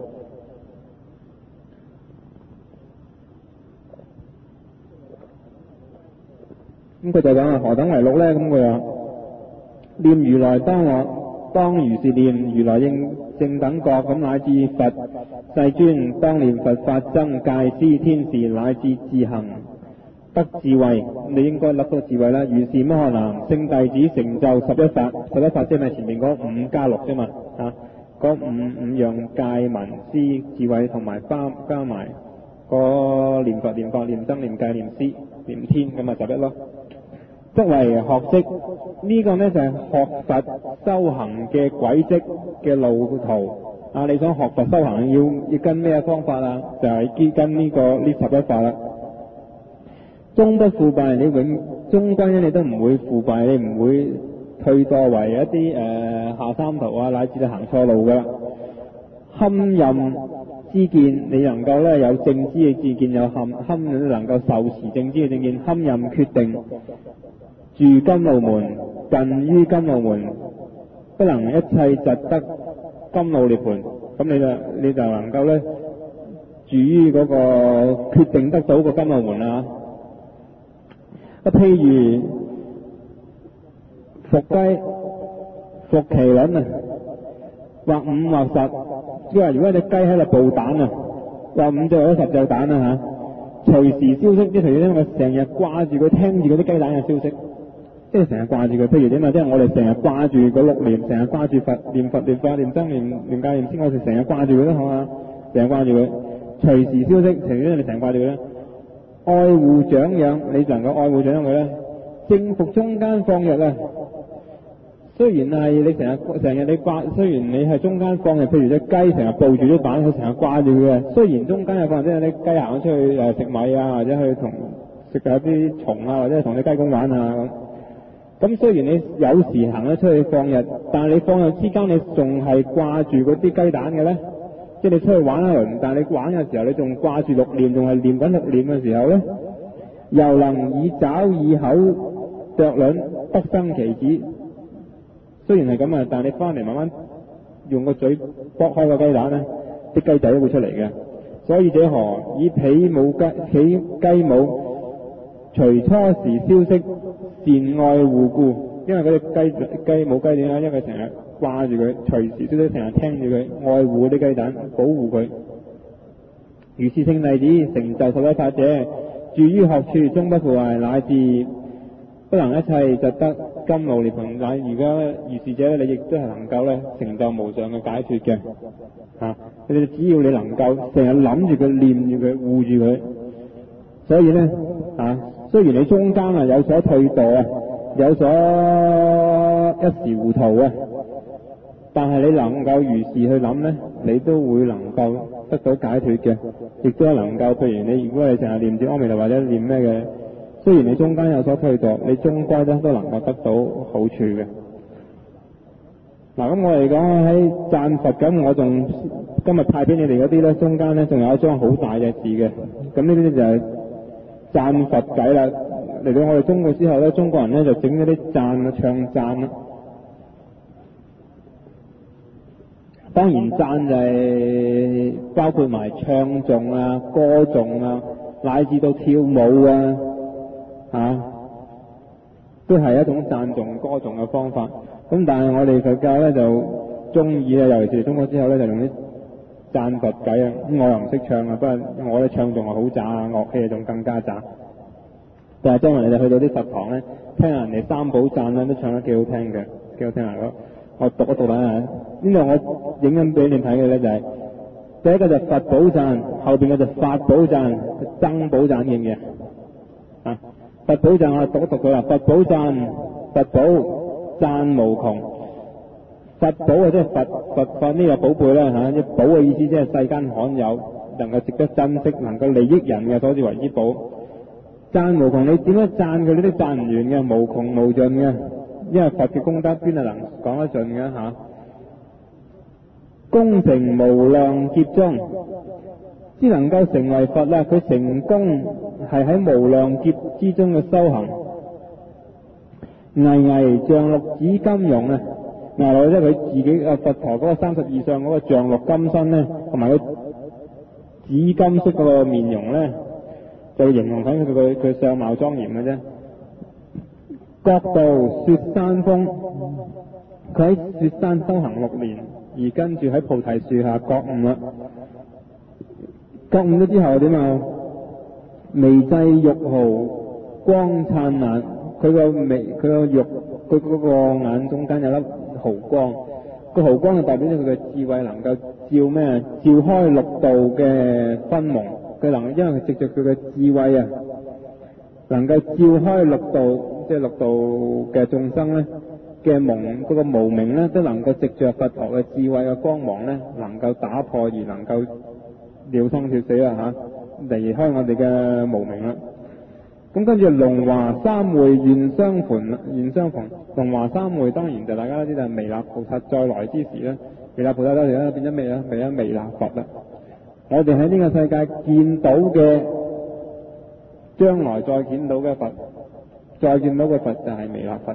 咁佢就講啊，何等為六咧？咁佢話。念如來當我當如是念，如來應正等覺，咁乃至佛世尊當念佛法僧戒師天使，乃至自行得智慧，你應該得到智慧啦。如是摩訶男聖弟子成就十一法，十一法即係前面嗰五加六啫嘛，啊，嗰五五樣戒聞施智慧同埋加加埋個念佛念法念僧念戒念師念天，咁啊十一咯。即為學識，呢、這個呢就係、是、學佛修行嘅軌跡嘅路途。啊，你想學佛修行要要跟咩方法啊？就係、是、跟呢、這個呢十一法啦。終不腐敗，你永終歸咧你都唔會腐敗，你唔會退墮為一啲誒、呃、下三途啊，乃至到行錯路噶。堪任知見，你能夠咧有正知嘅知見，有堪堪能夠受持正知嘅正見，堪任決定。住甘露門，近於甘露門，不能一切疾得甘露涅槃。咁你就你就能夠咧住於嗰個決定得到個甘露門啦。啊，譬如伏雞、伏麒麟啊，或五或十，即係話如果隻雞喺度爆蛋啊，或五隻或者十隻蛋啊嚇，隨時消息，即係因為成日掛住佢，聽住嗰啲雞蛋嘅消息。即係成日掛住佢，譬如點啊？即係我哋成日掛住嗰六念，成日掛住佛念佛念法念僧念念戒念師，我哋成日掛住佢都好啊，成日掛住佢，隨時消息，隨時你成日掛住佢咧，愛護長養，你能夠愛護長養佢咧，正服中間放逸啊。雖然係你成日成日你掛，雖然你係中間放逸，譬如隻雞成日抱住啲蛋，佢成日掛住佢嘅，雖然中間有放逸，即係啲雞行咗出去誒食米啊，或者去同食下啲蟲啊，或者同啲雞公玩啊咁。咁雖然你有時行咗出去放逸，但係你放逸之間你仲係掛住嗰啲雞蛋嘅咧，即係你出去玩一輪，但係你玩嘅時候你仲掛住六念，仲係念緊六念嘅時候咧，又能以爪以口啄卵不生其子。雖然係咁啊，但係你翻嚟慢慢用個嘴剝開個雞蛋咧，啲雞仔都會出嚟嘅。所以這何以彼母雞彼雞母隨初時消息善愛護故，因為嗰隻雞雞母雞點啊？因為成日掛住佢，隨時都成日聽住佢，愛護啲雞蛋，保護佢。如是聖弟子成就十一法者，住於學處，終不腐壞，乃至不能一切，就得甘露涅槃。但而家如是者咧，你亦都係能夠咧成就無上嘅解脫嘅。啊，你只要你能夠成日諗住佢、念住佢、護住佢，所以咧啊，雖然你中間啊有所退墮啊，有所一時糊塗啊，但係你能夠如是去諗咧，你都會能夠得到解脫嘅，亦都係能夠。譬如你如果你成日念住阿彌陀或者念咩嘅，雖然你中間有所退墮，你終歸咧都能夠得到好處嘅。嗱，咁我嚟講喺讚佛咁，我仲今日派俾你哋嗰啲咧，中間咧仲有一張好大嘅字嘅，咁呢啲就係讚佛偈啦。嚟到我哋中國之後咧，中國人咧就整咗啲讚啊、唱讚啦。當然讚就係包括埋唱頌啊、歌頌啊，乃至到跳舞啊，啊，都係一種讚頌歌頌嘅方法。咁但係我哋佛教咧就中意啊，尤其是嚟中國之後咧，就用啲讚佛偈啊。咁我又唔識唱啊，不過我咧唱頌係好渣啊，樂器仲更加渣。但係將來你哋去到啲佛堂咧，聽人哋三寶讚咧，都唱得幾好聽嘅，幾好聽啊！我讀一讀啦，呢度我影緊俾你睇嘅咧就係、是、第一個就佛寶讚，後邊嘅就法寶讚、僧寶讚嘅嘢啊。佛寶讚我讀一讀佢啦，佛寶讚，佛寶讚無窮，佛寶啊，即係佛佛佛呢個寶貝啦嚇，啲寶嘅意思即係世間罕有，能夠值得珍惜，能夠利益人嘅，所以為之寶。讚無窮，你點樣讚佢，你都讚唔完嘅，無窮無盡嘅，因為佛嘅功德邊係能講得盡嘅嚇。功成無量劫中，只能夠成為佛啦。佢成功係喺無量劫之中嘅修行。巍巍像綠紫金容啊！嗱，我即係佢自己啊，佛陀嗰個三十二相嗰個像綠金身咧，同埋佢紫金色嗰個面容咧，就形容緊佢佢佢相貌莊嚴嘅啫。國度雪山峰，佢喺雪山修行六年，而跟住喺菩提樹下覺悟啦。覺悟咗之後點啊？眉際玉毫光燦爛。佢個眉，佢個玉，佢嗰個眼中間有粒毫光，個毫光就代表咗佢嘅智慧能夠照咩？照開六道嘅分蒙。佢能因為佢藉着佢嘅智慧啊，能夠照開六道，即係六道嘅眾生咧嘅蒙，嗰個無明咧都能夠藉着佛陀嘅智慧嘅光芒咧，能夠打破而能夠了生脫死啦嚇，離開我哋嘅無明啦。咁跟住龍華三會願相逢，願相逢。龍華三會當然就大家都知道係彌勒菩薩再來之時咧，彌勒菩薩而家變咗咩咧？變咗彌勒佛啦。我哋喺呢個世界見到嘅，將來再見到嘅佛，再見到嘅佛就係彌勒佛。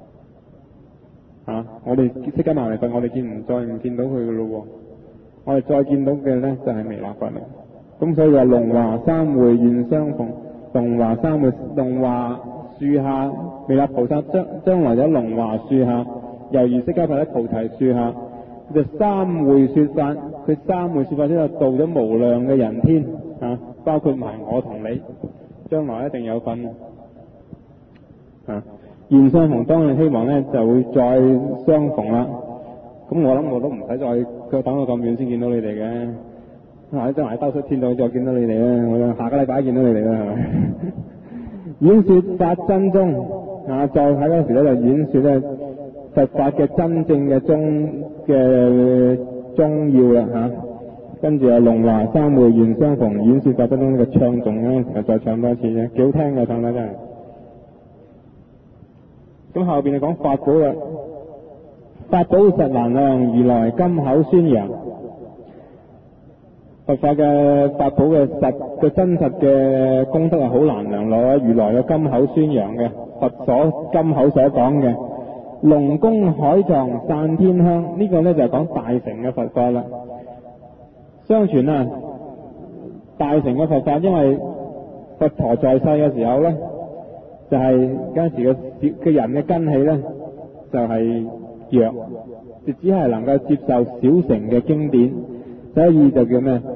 啊！我哋釋迦牟尼佛，我哋見唔再唔見到佢嘅咯喎。我哋再見到嘅咧就係彌勒佛啦。咁所以話龍華三會願相逢。龍華三會，龍華樹下，彌勒菩薩將將來喺龍華樹下，猶如釋迦佛喺菩提樹下，就三會說法。佢三會說法之後，度咗無量嘅人天啊，包括埋我同你，將來一定有份啊。願相逢，當然希望咧就會再相逢啦。咁我諗我都唔使再等到咁遠先見到你哋嘅。啊！將來兜出天道再見到你哋啦，我下個禮拜見到你哋啦，係咪？演說法真宗啊，再喺嗰時咧就演說咧佛法嘅真正嘅宗嘅宗要啦嚇。跟住啊，龍華三會願相逢，演說法真宗呢個唱誦咧，其實再唱多次啫，幾好聽嘅唱得真係。咁後邊就講法寶啦，法寶實難量，如來金口宣揚。佛法嘅法寶嘅實嘅真實嘅功德係好難量落啊！如來嘅金口宣揚嘅，佛所金口所講嘅龍宮海藏散天香，呢、這個呢就係講大乘嘅佛法啦。相傳啊，大乘嘅佛法，因為佛陀在世嘅時候呢，就係嗰陣時嘅嘅人嘅根器呢，就係、是、弱就只係能夠接受小乘嘅經典，所以就叫咩？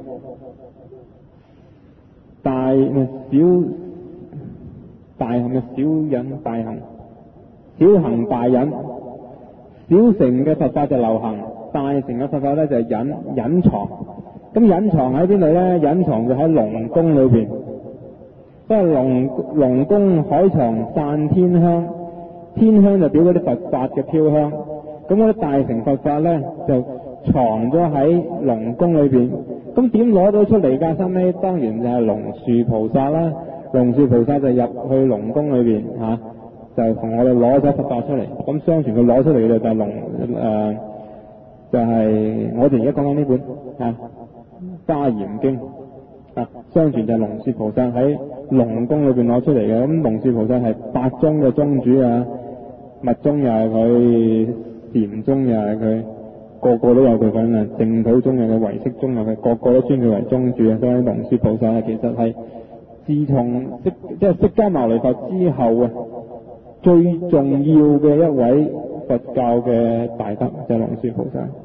大小大行嘅小忍大行，小行大忍。小乘嘅佛法就流行，大乘嘅佛法咧就係隱隱藏。咁隱藏喺邊度咧？隱藏就喺龍宮裏邊。因為龍龍宮海藏散天香，天香就表嗰啲佛法嘅飄香。咁嗰啲大乘佛法咧就藏咗喺龍宮裏邊。咁點攞到出嚟㗎？收尾當然就係龍樹菩薩啦。龍樹菩薩就入去龍宮裏邊嚇。啊就同我哋攞咗佛法出嚟，咁相傳佢攞出嚟嘅就係龍誒，就係、是、我哋而家講緊呢本啊《華嚴經》啊，相傳就係龍樹菩薩喺龍宮裏邊攞出嚟嘅。咁龍樹菩薩係八宗嘅宗主啊，密宗又係佢，禪宗又係佢，個個都有佢份啊。淨土宗又係佢，唯識宗又係佢，個個都尊佢為宗主啊。所以龍樹菩薩其實係自從釋即係釋迦牟尼佛之後啊，最重要嘅一位佛教嘅大德就係龍樹菩薩。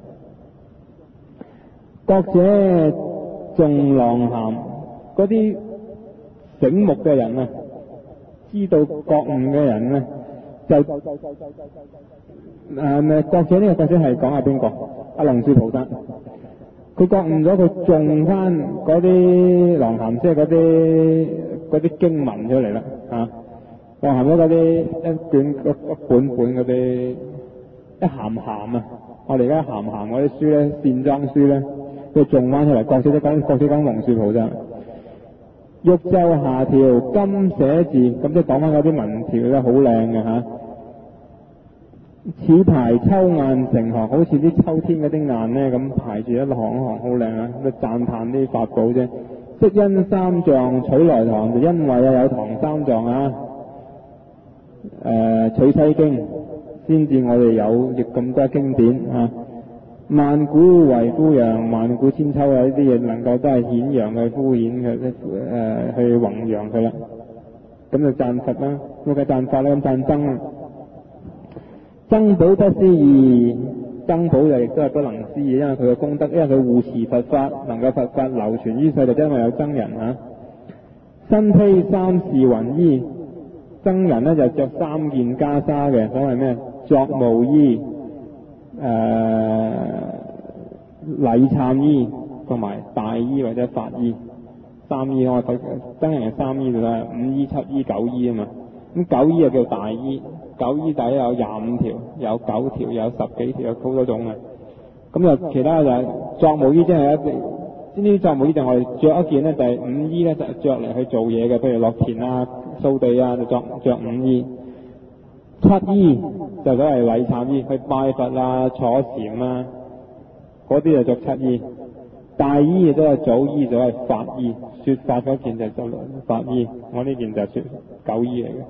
覺者眾浪涵，嗰啲醒目嘅人啊，知道覺悟嘅人咧，就誒咩？覺者呢個覺者係講下邊個？阿龍樹菩薩，佢覺悟咗，佢種翻嗰啲浪涵，即係嗰啲嗰啲經文出嚟啦，嚇。浪涵咗嗰啲一卷一本本嗰啲一鹹鹹啊！我哋而家鹹鹹嗰啲書咧，線裝書咧，佢種翻出嚟，各寫都講，各寫講龍樹菩薩。玉袖下調金寫字，咁即係講翻嗰啲文條咧，好靚嘅嚇。似排秋雁成行，好似啲秋天嗰啲雁咧咁排住一行一行，好靚啊！咁讚歎啲法寶啫。即因三藏取來堂，就因為啊有唐三藏啊。誒、呃、取西經，先至我哋有譯咁多經典啊！萬古為敷養，萬古千秋啊！呢啲嘢能夠都係顯揚佢、敷衍佢、誒、呃、去弘揚佢啦。咁就讚佛啦，咁嘅讚法咧，咁讚僧啊！僧寶不思議，僧寶就亦都係不能思議，因為佢嘅功德，因為佢護持佛法，能夠佛法流傳於世，就因為有僧人啊！身披三事雲衣。僧人咧就着三件袈裟嘅，所謂咩？作務衣、誒禮懺衣同埋大衣或者法衣。三衣我哋僧人嘅三衣就係五衣、七衣、九衣啊嘛。咁九衣就叫大衣，九衣底有廿五條，有九條，有十幾條，有好多種嘅。咁就其他就係作務衣，即係一啲呢啲作務衣就我哋着一件咧，就係五衣咧，就着嚟去做嘢嘅，譬如落田啊、掃地啊，就着着五衣。七衣就所謂禮懺衣，去拜佛啊、坐禪啊，嗰啲就着七衣。大衣亦都係祖衣，就係法衣，說法嗰件就係法衣。我呢件就係說九衣嚟嘅。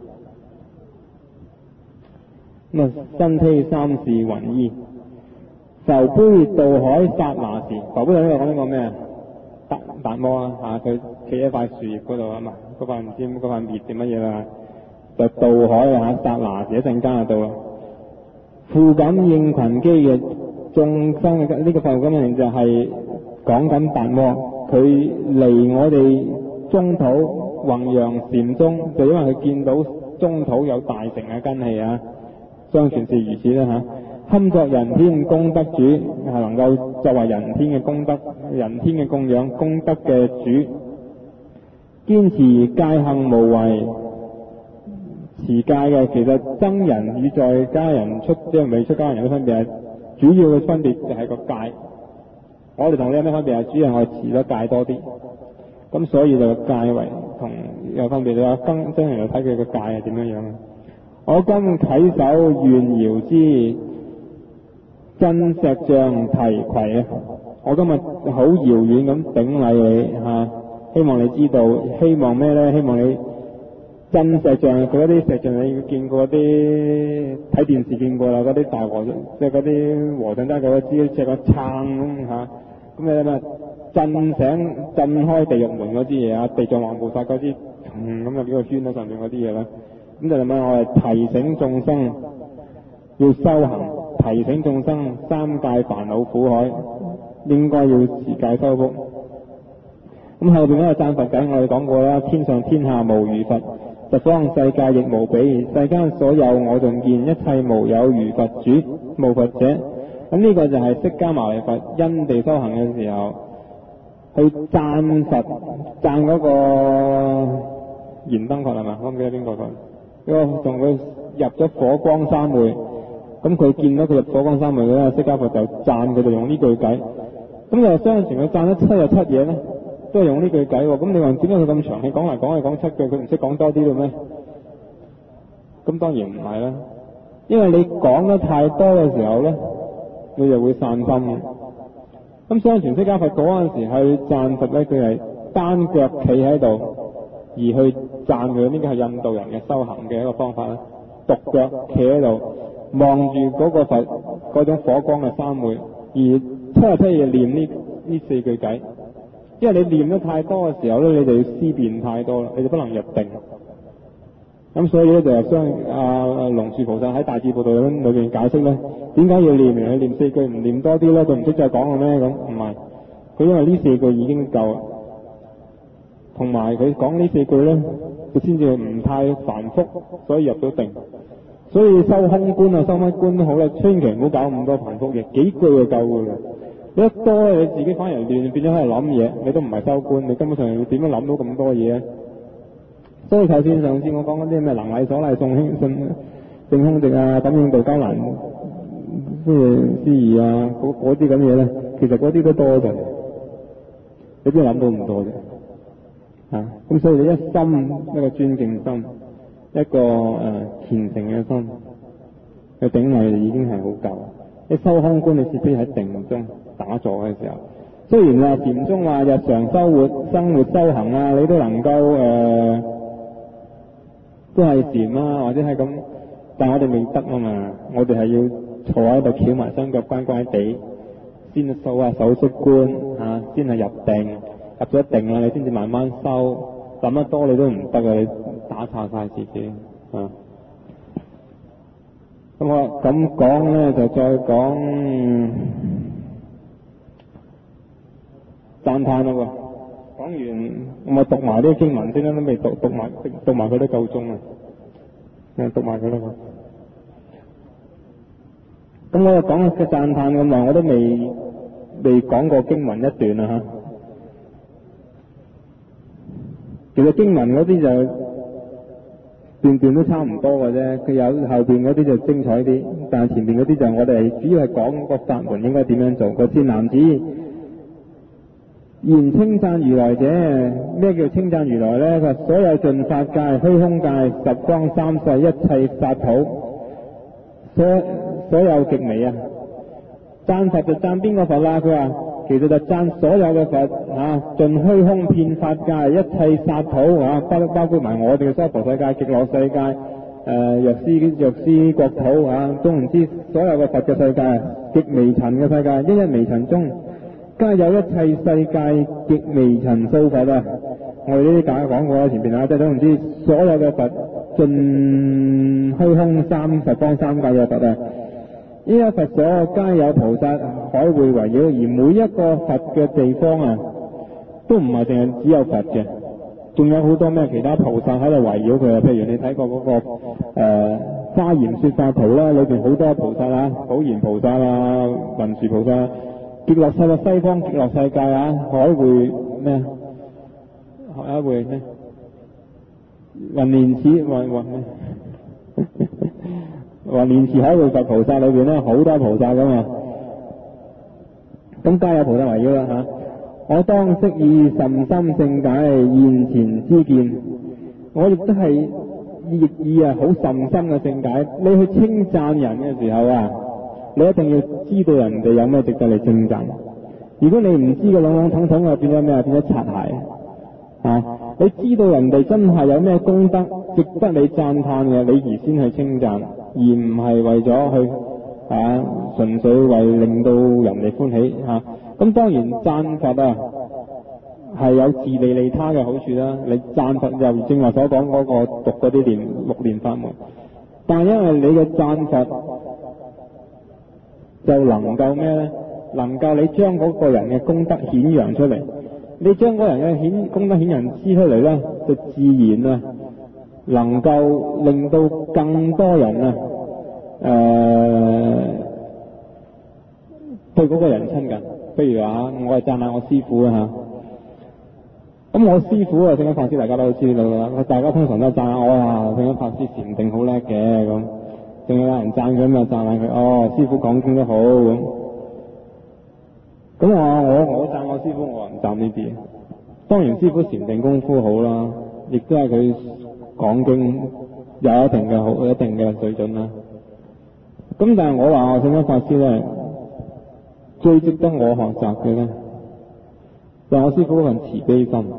咁啊，身披三事雲衣，浮杯渡海剎那時，浮杯喺呢度講緊個咩啊？達達摩啊，嚇佢企喺塊樹葉嗰度啊嘛，嗰塊唔知嗰塊葉定乜嘢啦，就渡海啊嚇，剎那時一陣間就到啦。負感應群機嘅眾生嘅呢個負感應就係講緊達摩，佢嚟我哋中土弘揚禪宗，就因為佢見到中土有大乘嘅根器啊，相傳是如此啦嚇。堪作人天功德主，係能夠作為人天嘅功德、人天嘅供養、功德嘅主。堅持戒行無為，持戒嘅其實僧人與在家人出即係未出家人嘅分別係主要嘅分別就係個戒。我哋同你有咩分別啊？主要我哋持咗戒多啲，咁所以就戒為同有分別。你話僧僧人就睇佢個戒係點樣樣。我今稽首願遙知，真石像提攜啊！我今日好遙遠咁頂禮你嚇、啊，希望你知道，希望咩咧？希望你真石像，佢嗰啲石像你見過啲睇電視見過啦，嗰啲大和尚即係嗰啲和尚真係嗰支隻個撐咁嚇，咁你諗下震醒震開地獄門嗰啲嘢啊，地藏王菩薩嗰啲咁有幾個圈喺上面嗰啲嘢啦，咁就諗下我係提醒眾生要修行。提提醒眾生三界煩惱苦海，應該要持戒修福。咁後邊嗰個讚佛偈我哋講過啦，天上天下無如佛，十方世界亦無比，世間所有我盡見，一切無有如佛主，無佛者。咁呢個就係釋迦牟尼佛因地修行嘅時候，去讚佛，讚嗰個燃燈佛係嘛？我唔記得邊個佛，嗰個同佢入咗火光三昧，咁佢見到佢入火光三昧咧，釋迦佛就讚佢，就用呢句偈。咁又相傳佢讚咗七日七夜咧，都係用呢句偈喎。咁你話點解佢咁長氣講嚟講去講七句，佢唔識講多啲嘅咩？咁當然唔係啦，因為你講得太多嘅時候咧，你就會散心嘅。咁相傳釋迦佛嗰陣時去讚佛咧，佢係單腳企喺度而去讚佢，呢個係印度人嘅修行嘅一個方法啦。獨腳企喺度望住嗰個佛嗰種火光嘅三昧，而七日七夜念呢呢四句偈。因為你念得太多嘅時候咧，你就要思辨太多啦，你就不能入定。咁所以咧就係將阿龍樹菩薩喺大智度論裏邊解釋咧，點解要念完去念四句，唔念多啲咧？佢唔識再講嘅咩？咁唔係，佢因為呢四句已經夠，同埋佢講呢四句咧，佢先至唔太繁複，所以入到定。所以修空觀啊，修乜觀都好啦，千祈唔好搞咁多繁複嘢，幾句就夠㗎啦。你一多你自己反而亂，變咗喺度諗嘢，你都唔係修觀，你根本上要點樣諗到咁多嘢啊？所以頭先上次我講嗰啲咩能禮所禮送興信正空寂啊、感應道交難即係思義啊，嗰啲咁嘢咧，其實嗰啲都多嘅，你邊諗到咁多啫？啊，咁所以你一心一個尊敬心，一個誒、呃、虔誠嘅心，嘅頂禮已經係好夠。你修空觀，你設非喺定中打坐嘅時候，雖然話禪宗話日常生活生活修行啊，你都能夠誒、呃、都係禪啊，或者係咁，但係我哋未得啊嘛，我哋係要坐喺度翹埋雙腳乖乖地，先掃下手息觀嚇，先係入定，入咗定啦，你先至慢慢修，諗得多你都唔得嘅，你打岔晒自己啊。咁我咁講咧，就再講讚歎咯喎。講完我咪讀埋啲經文先啦，都未讀讀埋讀埋佢都夠鐘啦。誒，讀埋佢啦喎。咁我就講嘅讚歎咁耐，我都未未講過經文一段啊嚇。其實經文嗰啲就段段都差唔多嘅啫，佢有後邊嗰啲就精彩啲，但係前邊嗰啲就我哋主要係講個法門應該點樣做。個善男子言稱讚如來者，咩叫稱讚如來呢？佢話所有盡法界、虛空界、十方三世一切剎土，所所有極微啊！讚佛就讚邊個佛啦？佢話其實就讚所有嘅佛啊，盡虛空遍法界，一切剎土啊，包包括埋我哋嘅娑婆世界、極樂世界、誒、呃、藥師藥師國土啊，總唔知所有嘅佛嘅世界，極微塵嘅世界，一一微塵中，皆有一切世界極微塵數佛啊！我哋呢啲講講過啦，前邊啊，即係總唔知所有嘅佛盡虛空三十方三界嘅佛啊！呢一佛所皆有菩薩海會圍繞，而每一個佛嘅地方啊，都唔係淨係只有佛嘅，仲有好多咩其他菩薩喺度圍繞佢啊。譬如你睇過嗰、那個誒、呃、華嚴說法圖啦，裏邊好多菩薩啊，普賢菩薩啊、文殊菩薩、極樂世界、西方極樂世界啊、海會咩海會咩雲蓮池雲雲咩？話蓮池海會佛菩薩裏邊咧，好多菩薩噶嘛，咁皆有菩薩圍繞啦吓。我當悉以甚深勝解現前知見，我亦都係亦以啊好甚深嘅勝解。你去稱讚人嘅時候啊，你一定要知道人哋有咩值得你稱讚。如果你唔知嘅，籠籠統統啊，變咗咩啊？變咗擦鞋啊！你知道人哋真係有咩功德值得你讚歎嘅，你而先去稱讚。而唔係為咗去啊，純粹為令到人哋歡喜嚇。咁、啊、當然讚佛啊，係有自利利他嘅好處啦。你讚佛又如正話所講嗰個讀嗰啲念六念法門，但係因為你嘅讚佛就能夠咩咧？能夠你將嗰個人嘅功德顯揚出嚟，你將嗰個人嘅顯功德顯揚之出嚟咧，就自然啊能夠令到更多人啊誒、呃、對嗰個人親近。譬如話我係讚下我師父啊嚇，咁我師父啊聖緊法師大家都知道啦，大家通常都讚下我啊聖緊法師禪定好叻嘅咁，仲有人讚佢咁就讚下佢，哦師父講經都好咁。咁我我我讚我師父，我唔讚呢啲。當然師父禪定功夫好啦，亦都係佢講經有一定嘅好一定嘅水準啦。咁但係我話我聖緊法師咧，最值得我學習嘅咧，就係我師父嗰份慈悲心。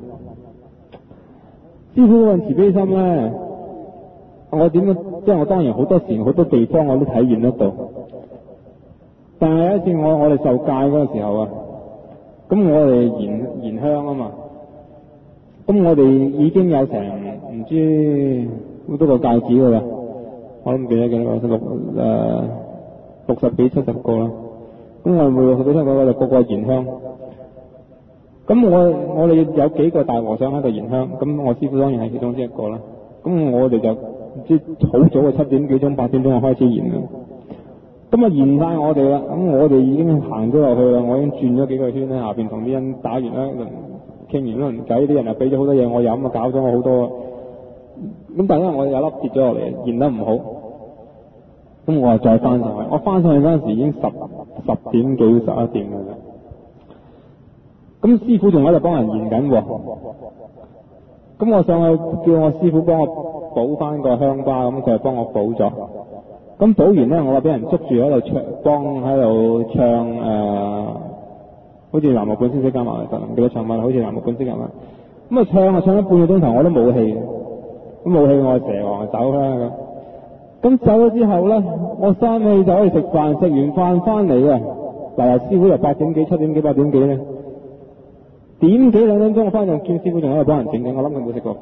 師父嗰份慈悲心咧，我點樣？即係我當然好多時好多地方我都體驗得到。但係有一次我我哋受戒嗰個時候啊，咁我哋燃燃香啊嘛，咁我哋已經有成唔知好多個戒指噶啦，我都唔記得幾多個，六誒六十幾七十個啦。咁我哋每個去到香港我哋個個燃香，咁我我哋有幾個大和尚喺度燃香，咁我師父當然係其中之一個啦。咁我哋就唔知好早嘅七點幾鐘八點鐘就開始燃啦。咁啊燃晒我哋啦，咁我哋已經行咗落去啦，我已經轉咗幾個圈咧，下邊同啲人打完一輪，傾完一輪偈，啲人又俾咗好多嘢我飲，啊搞咗我好多。咁但係因為我有粒跌咗落嚟，燃得唔好，咁我啊再翻上去，我翻上去嗰陣時已經十十點幾十一點㗎啦。咁師父仲喺度幫人燃緊喎，咁我上去叫我師父幫我補翻個香巴，咁佢係幫我補咗。咁補完咧，我話俾人捉住喺度唱，幫喺度唱誒、呃，好似南無本師釋迦牟尼佛，唔記得唱乜，好似南無本師咁啦。咁啊唱啊唱咗半個鐘頭，我都冇氣，咁冇氣我蛇王就走啦咁。咁走咗之後咧，我翻去就可以食飯，食完飯翻嚟啊，嗱師傅又八點幾、七點幾、八點幾咧，點幾兩點鐘我翻嚟見師傅仲喺度幫人整緊，我諗佢冇食過飯。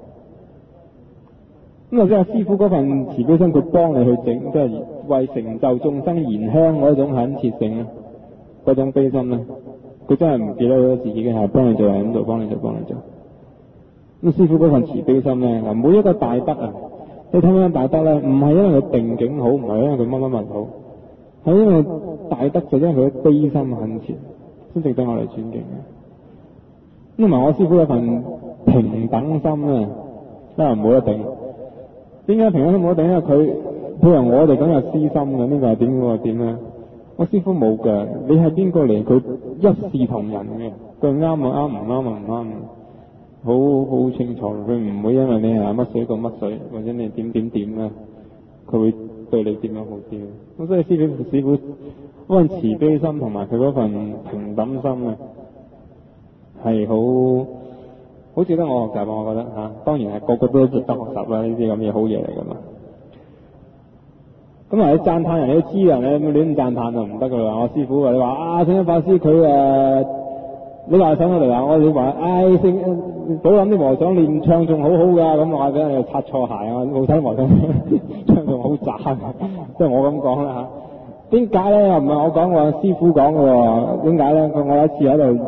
咁啊，即係師父嗰份慈悲心，佢幫你去整，即係為成就眾生燃香嗰種懇切性咧，嗰種悲心咧，佢真係唔記得咗自己嘅係幫你做，係咁做，幫你做，幫你做。咁師父嗰份慈悲心咧，嗱每一個大德啊，你睇翻大德咧，唔係因為佢定境好，唔係因為佢乜乜乜好，係因為大德就因為佢嘅悲心懇切，先值得我哋尊敬嘅。咁同埋我師父嗰份平等心咧，真係冇得頂。點解平等心冇得頂？因為佢譬如我哋咁有私心嘅，呢個係點？嗰個點咧？我師父冇嘅，你係邊個嚟？佢一視同仁嘅，佢啱啊啱，唔啱啊唔啱，好好清楚。佢唔會因為你係乜水過乜水，或者你點點點咧，佢會對你點樣好啲。咁所以師父師父嗰份慈悲心同埋佢嗰份平等心啊，係好。好值得我學習啊！我覺得嚇、啊，當然係個個都值得學習啦，呢啲咁嘅好嘢嚟㗎嘛。咁啊，你讚歎人你都知啊，你亂咁讚歎就唔得㗎啦。我師父話你話啊，聖緊法師佢誒，你話想我哋話我你話，唉聖寶林啲和尚練唱仲好好㗎，咁話俾人擦錯鞋啊！冇睇和尚唱仲好渣，即係我咁講啦嚇。點解咧？又唔係我講，我師父講㗎喎。點解咧？我有一次喺度。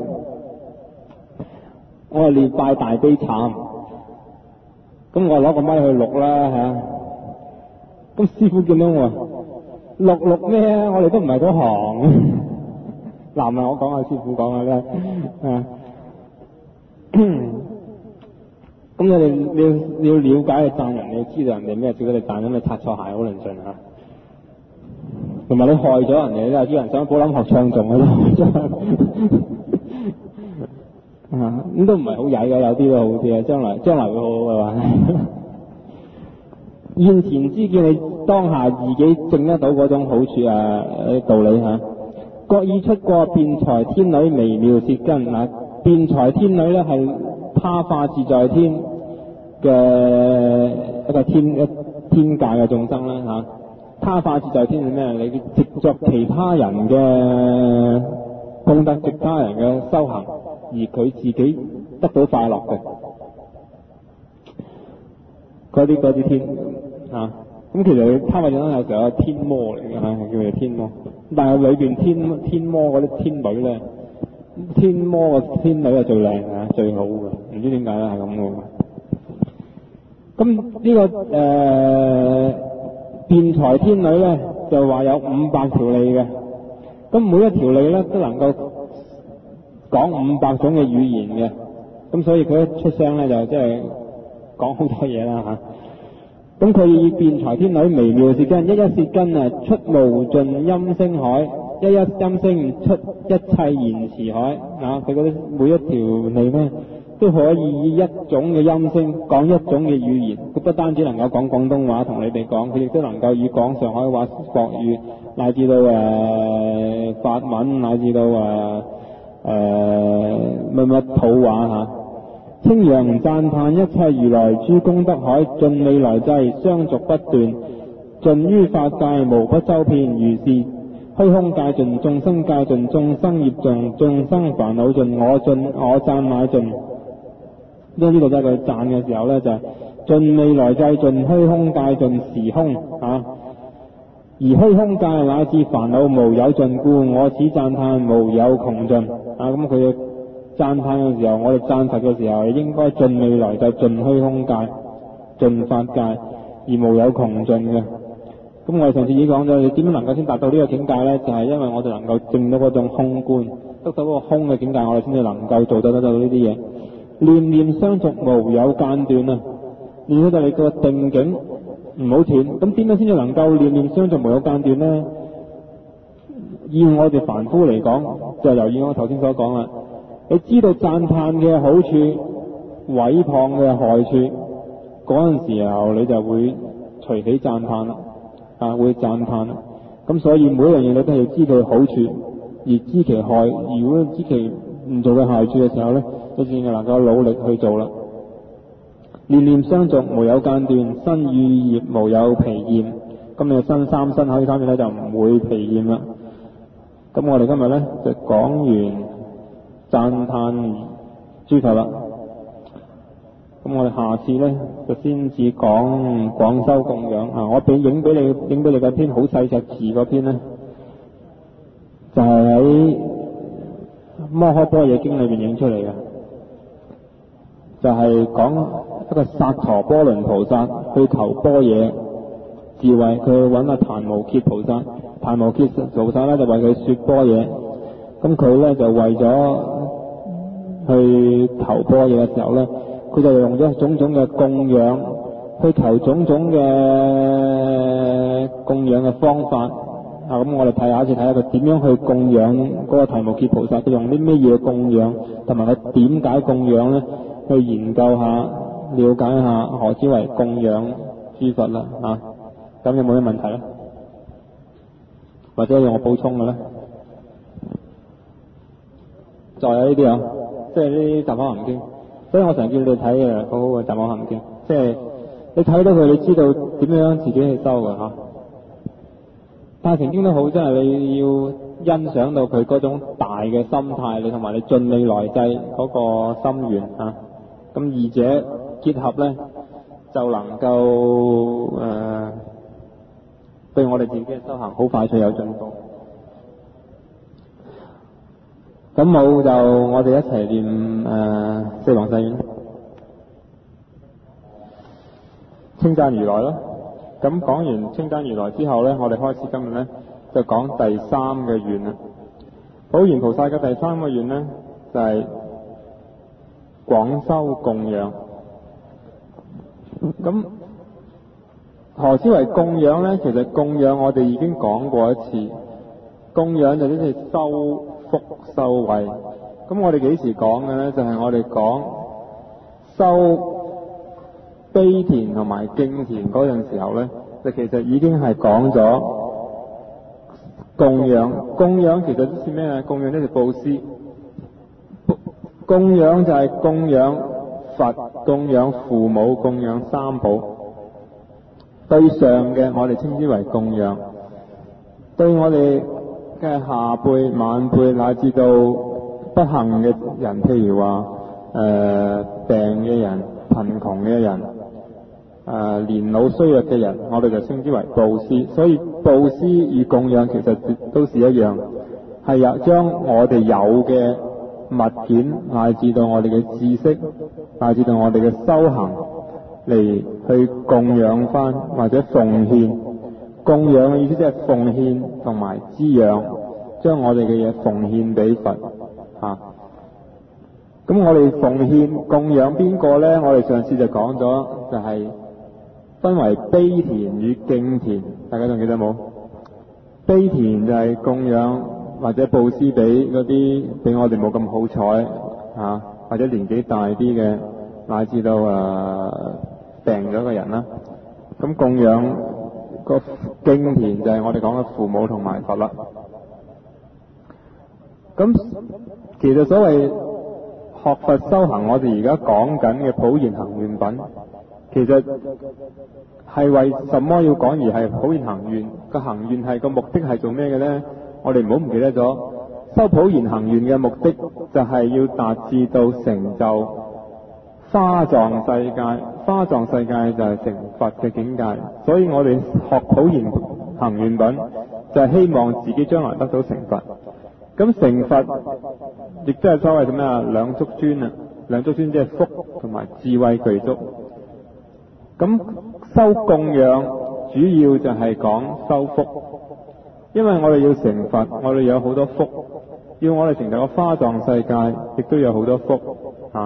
我係練拜大悲懺，咁我攞個咪去錄啦嚇。咁、啊、師父見到我，錄錄咩啊？我哋都唔係嗰行。嗱，唔係我講啊，師父講啊咧啊。咁你哋你要你要了解去讚人，你要知道人哋咩，叫佢哋讚，咁你擦錯鞋好論盡嚇。同埋你害咗人哋，你話叫人想寶林學唱誦啊！啊，咁都唔係好曳嘅，有啲都好啲嘅，將來將來會好好嘅話。現前知見你當下自己證得到嗰種好處啊道理嚇。各已出過辯才天女微妙舌根嗱，辯才天女咧係他化自在天嘅一個天一天界嘅眾生啦嚇。他化自在天係咩？你藉著其他人嘅功德，藉他人嘅修行。而佢自己得到快樂嘅，嗰啲嗰啲天啊，咁其實他化眾生有時候係天魔嚟嘅嚇，叫做天魔。 但係裏邊天天魔嗰啲天女咧，天魔個天女係最靚嘅，最好嘅，唔知點解咧係咁嘅。咁呢、這個誒、呃、辯才天女咧就話有五百條脷嘅，咁每一條脷咧都能夠講五百種嘅語言嘅，咁所以佢一出聲咧就即係講好多嘢啦嚇。咁佢以辯才天女微妙舌根，一一舌根啊出無盡音聲海，一一音聲出一切言辭海啊！佢嗰啲每一條脷咧都可以以一種嘅音聲講一種嘅語言，佢不單止能夠講廣東話同你哋講，佢亦都能夠以講上海話、國語，乃至到誒、呃、法文，乃至到誒誒乜乜土話嚇。稱揚讚歎一切如來諸功德海，盡未來際相續不斷，盡於法界無不周遍，如是虛空界盡，眾生界盡，眾生業盡，眾生煩惱盡，我盡我讚乃盡。因為呢度就係佢讚嘅時候咧，就係、是、盡未來際盡，虛空界盡時空啊，而虛空界乃至煩惱無有盡故，我此讚歎無有窮盡啊。咁佢讚歎嘅時候，我哋讚佛嘅時候，應該盡未來際盡虛空界、盡法界，而無有窮盡嘅。咁我哋上次已經講咗，你點樣能夠先達到呢個境界呢？就係、是、因為我哋能夠證到嗰種空觀，得到嗰個空嘅境界，我哋先至能夠做得得到呢啲嘢。念念相續無有間斷啊！念到你個定境唔好斷，咁點樣先至能夠念念相續無有間斷呢？以我哋凡夫嚟講，就由於我頭先所講啦。你知道讚歎嘅好處、毀謗嘅害處，嗰陣時候你就會隨喜讚歎啦，啊會讚歎啦。咁所以每一樣嘢你都要知佢好處，而知其害。如果知其唔做嘅害處嘅時候咧，就先係能夠努力去做啦。念念相續無有間斷，身語意業無有疲厭。咁你嘅身三身口呢三樣咧就唔會疲厭啦。咁我哋今日咧就講完讚歎諸佛啦，咁我哋下次咧就先至講廣修供養啊！我俾影俾你影俾你嘅篇好細隻字嗰篇咧，就係喺《摩訶般若經》裏邊影出嚟嘅，就係、是、講一個薩陀波倫菩薩去求般若智慧，佢去揾阿檀無揭菩薩，檀無揭菩薩咧就為佢說般若。咁佢咧就為咗去求般若嘅時候咧，佢就用咗種種嘅供養，去求種種嘅供養嘅方法。啊，咁我哋睇下一次睇下佢點樣去供養嗰個檀無揭菩薩，佢用啲咩嘢供養，同埋佢點解供養咧？去研究下、了解下何之為供養諸佛啦。啊，咁有冇咩問題咧？或者用我補充嘅咧？再有呢啲啊，即係呢啲《雜可行經》，所以我成日叫你哋睇嘅好好嘅《雜可行經》，即係你睇到佢，你知道點樣自己去修嘅嚇。大乘經都好，真係你要欣賞到佢嗰種大嘅心態，你同埋你盡未來際嗰個心願啊。咁二者結合咧，就能夠誒、呃、對我哋自己嘅修行好快脆有進步。咁冇就我哋一齊念誒、呃、四弘誓願，稱讚如來咯。咁講完稱讚如來之後咧，我哋開始今日咧就講第三個願啦。普賢菩薩嘅第三個願咧就係、是、廣修供養。咁何之為供養咧？其實供養我哋已經講過一次，供養就即係修福修慧。咁我哋幾時講嘅咧？就係、是、我哋講修悲田同埋敬田嗰陣時候咧，就其實已經係講咗供養。供養其實都係咩啊？供養呢條布施。供養就係供養佛、供養父母、供養三寶。對上嘅我哋稱之為供養，對我哋嘅下輩、晚輩乃至到不幸嘅人，譬如話誒、呃、病嘅人、貧窮嘅人， 呃、年老衰弱嘅人，我哋就稱之為布施。所以布施與供養其實都是一樣，係有將我哋有嘅物件，乃至到我哋嘅知識，乃至到我哋嘅修行嚟去供養翻或者奉獻。供養嘅意思即係奉獻同埋滋養，將我哋嘅嘢奉獻俾佛嚇。咁、啊、我哋奉獻供養邊個呢？我哋上次就講咗，就係分為悲田與敬田，大家仲記得冇？悲田就係供養或者布施俾嗰啲比我哋冇咁好彩嚇，或者年紀大啲嘅，乃至到誒、呃、病咗嘅人啦。咁供養個敬田就係我哋講嘅父母同埋佛啦。咁其實所謂學佛修行，我哋而家講緊嘅普賢行願品，其實係為什麼要講而係普賢行願？個行願係個目的係做咩嘅呢？我哋唔好唔記得咗，修普賢行願嘅目的就係要達至到成就花藏世界，花藏世界就係成佛嘅境界。所以我哋學普賢行願品，就係希望自己將來得到成佛。咁成佛亦都係所謂嘅咩啊？兩足尊啊，兩足尊即係福同埋智慧具足。咁修供養主要就係講修福，因為我哋要成佛，我哋有好多福，要我哋成就個花藏世界，亦都有好多福嚇。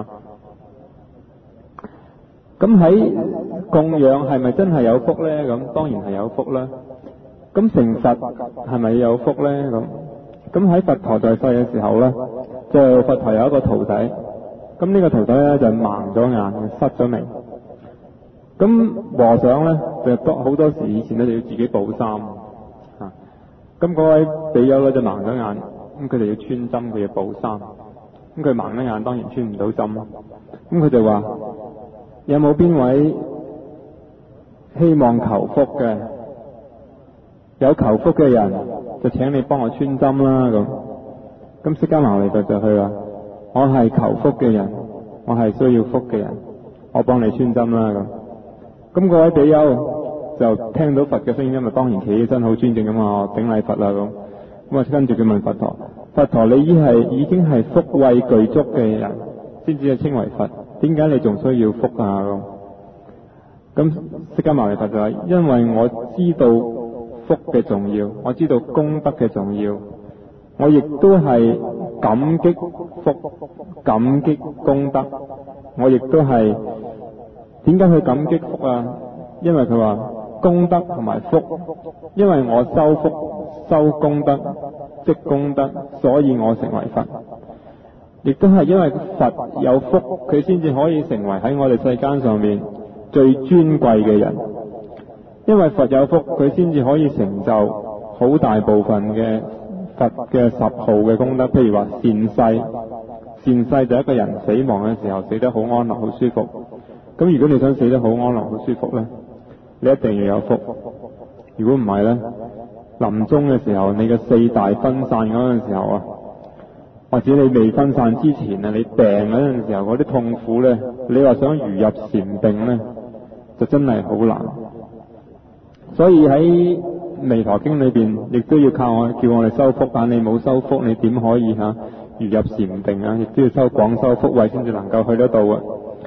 咁喺供養係咪真係有福呢？咁當然係有福啦。咁成佛係咪有福呢？咁咁喺佛陀在世嘅時候呢，就佛陀有一個徒弟，咁呢個徒弟呢，就盲咗眼，失咗明。咁和尚呢，就多好多時以前呢，就要自己補衫啊。咁嗰位比丘呢，就盲咗眼，咁佢哋要穿針，佢要補衫。咁佢盲咗眼，當然穿唔到針。咁佢就話：有冇邊位希望求福嘅？有求福嘅人就請你幫我穿針啦。咁咁釋迦牟尼佛就去話：我係求福嘅人，我係需要福嘅人，我幫你穿針啦。咁咁嗰位比丘就聽到佛嘅聲音，咪當然企起身好尊敬咁啊，頂禮佛啦。咁咁啊，跟住佢問佛陀：佛陀，你已係已經係福慧具足嘅人，先至係稱為佛，點解你仲需要福啊？咁咁釋迦牟尼佛就話：因為我知道福嘅重要，我知道功德嘅重要，我亦都係感激福、感激功德，我亦都係點解去感激福啊？因為佢話功德同埋福，因為我修福、修功德、積功德，所以我成為佛。亦都係因為佛有福，佢先至可以成為喺我哋世間上面最尊貴嘅人。因為佛有福，佢先至可以成就好大部分嘅佛嘅十號嘅功德。譬如話善逝，善逝就一個人死亡嘅時候死得好安樂、好舒服。咁如果你想死得好安樂、好舒服呢，你一定要有福。如果唔係呢，臨終嘅時候，你嘅四大分散嗰陣時候啊，或者你未分散之前啊，你病嗰陣時候嗰啲痛苦呢，你話想如入禪定呢，就真係好難。所以喺《彌陀經》裏邊，亦都要靠我叫我哋修福，但你冇修福，你點可以吓、啊、如入禪定啊？亦都要修廣修福慧先至能夠去得到啊！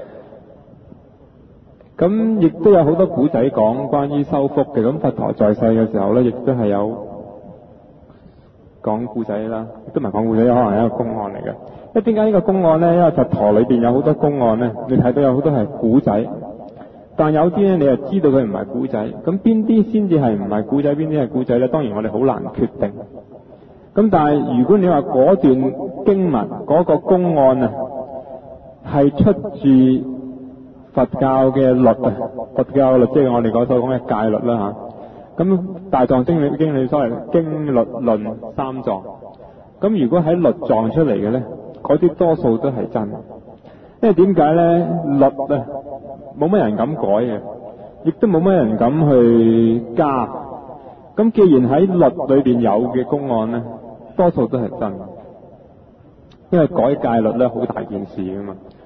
咁亦都有好多古仔講關於修福嘅。咁佛陀在世嘅時候呢，亦都係有講古仔啦，亦都唔係講古仔，可能係一個公案嚟嘅。因為點解呢個公案呢？因為佛陀裏邊有好多公案呢，你睇到有好多係古仔。但有啲咧，你又知道佢唔係古仔，咁邊啲先至係唔係古仔，邊啲係古仔咧？當然我哋好難決定。咁但係如果你話嗰段經文嗰、嗰個公案啊，係出自佛教嘅律啊，佛教律即係我哋嗰所講嘅戒律啦吓。咁大藏經裏經裏所謂經律論三藏，咁如果喺律藏出嚟嘅咧，嗰啲多數都係真。因為點解咧？律啊，冇乜人敢改嘅，亦都冇乜人敢去加。咁既然喺律裏邊有嘅公案咧，多數都係真。因為改戒律咧，好大件事噶嘛。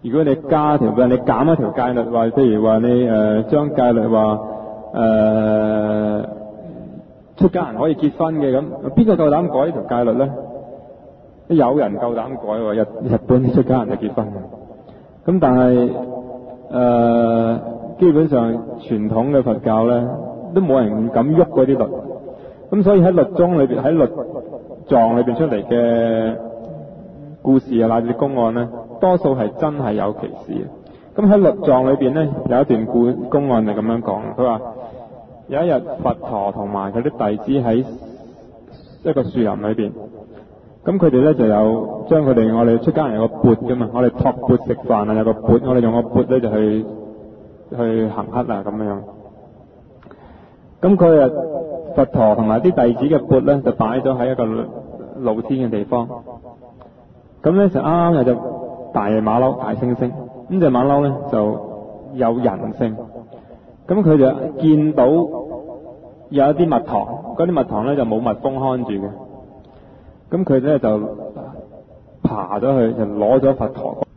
如果你加條律，你減一條戒律，話譬如話你誒將、呃、戒律話誒、呃、出家人可以結婚嘅咁，邊個夠膽改呢條戒律咧？有人夠膽改喎，日日本啲出家人就結婚嘅。咁但係誒、呃、基本上傳統嘅佛教咧，都冇人敢喐嗰啲律。咁所以喺律宗裏邊，喺律藏裏邊出嚟嘅故事啊，乃至公案咧，多數係真係有歧視嘅。咁喺律藏裏邊咧，有一段故公案係咁樣講，佢話有一日佛陀同埋佢啲弟子喺一個樹林裏邊，咁佢哋咧就有將佢哋我哋出家人有個缽噶嘛，我哋托缽食飯啊，有個缽，我哋用個缽咧就去去行乞啊咁樣。咁佢啊佛陀同埋啲弟子嘅缽咧就擺咗喺一個露天嘅地方。咁咧就啱啱有隻大馬騮大猩猩，咁隻馬騮咧就有人性，咁佢就見到有一啲蜜糖，嗰啲蜜糖咧就冇蜜蜂看住嘅，咁佢咧就爬咗去就攞咗佛陀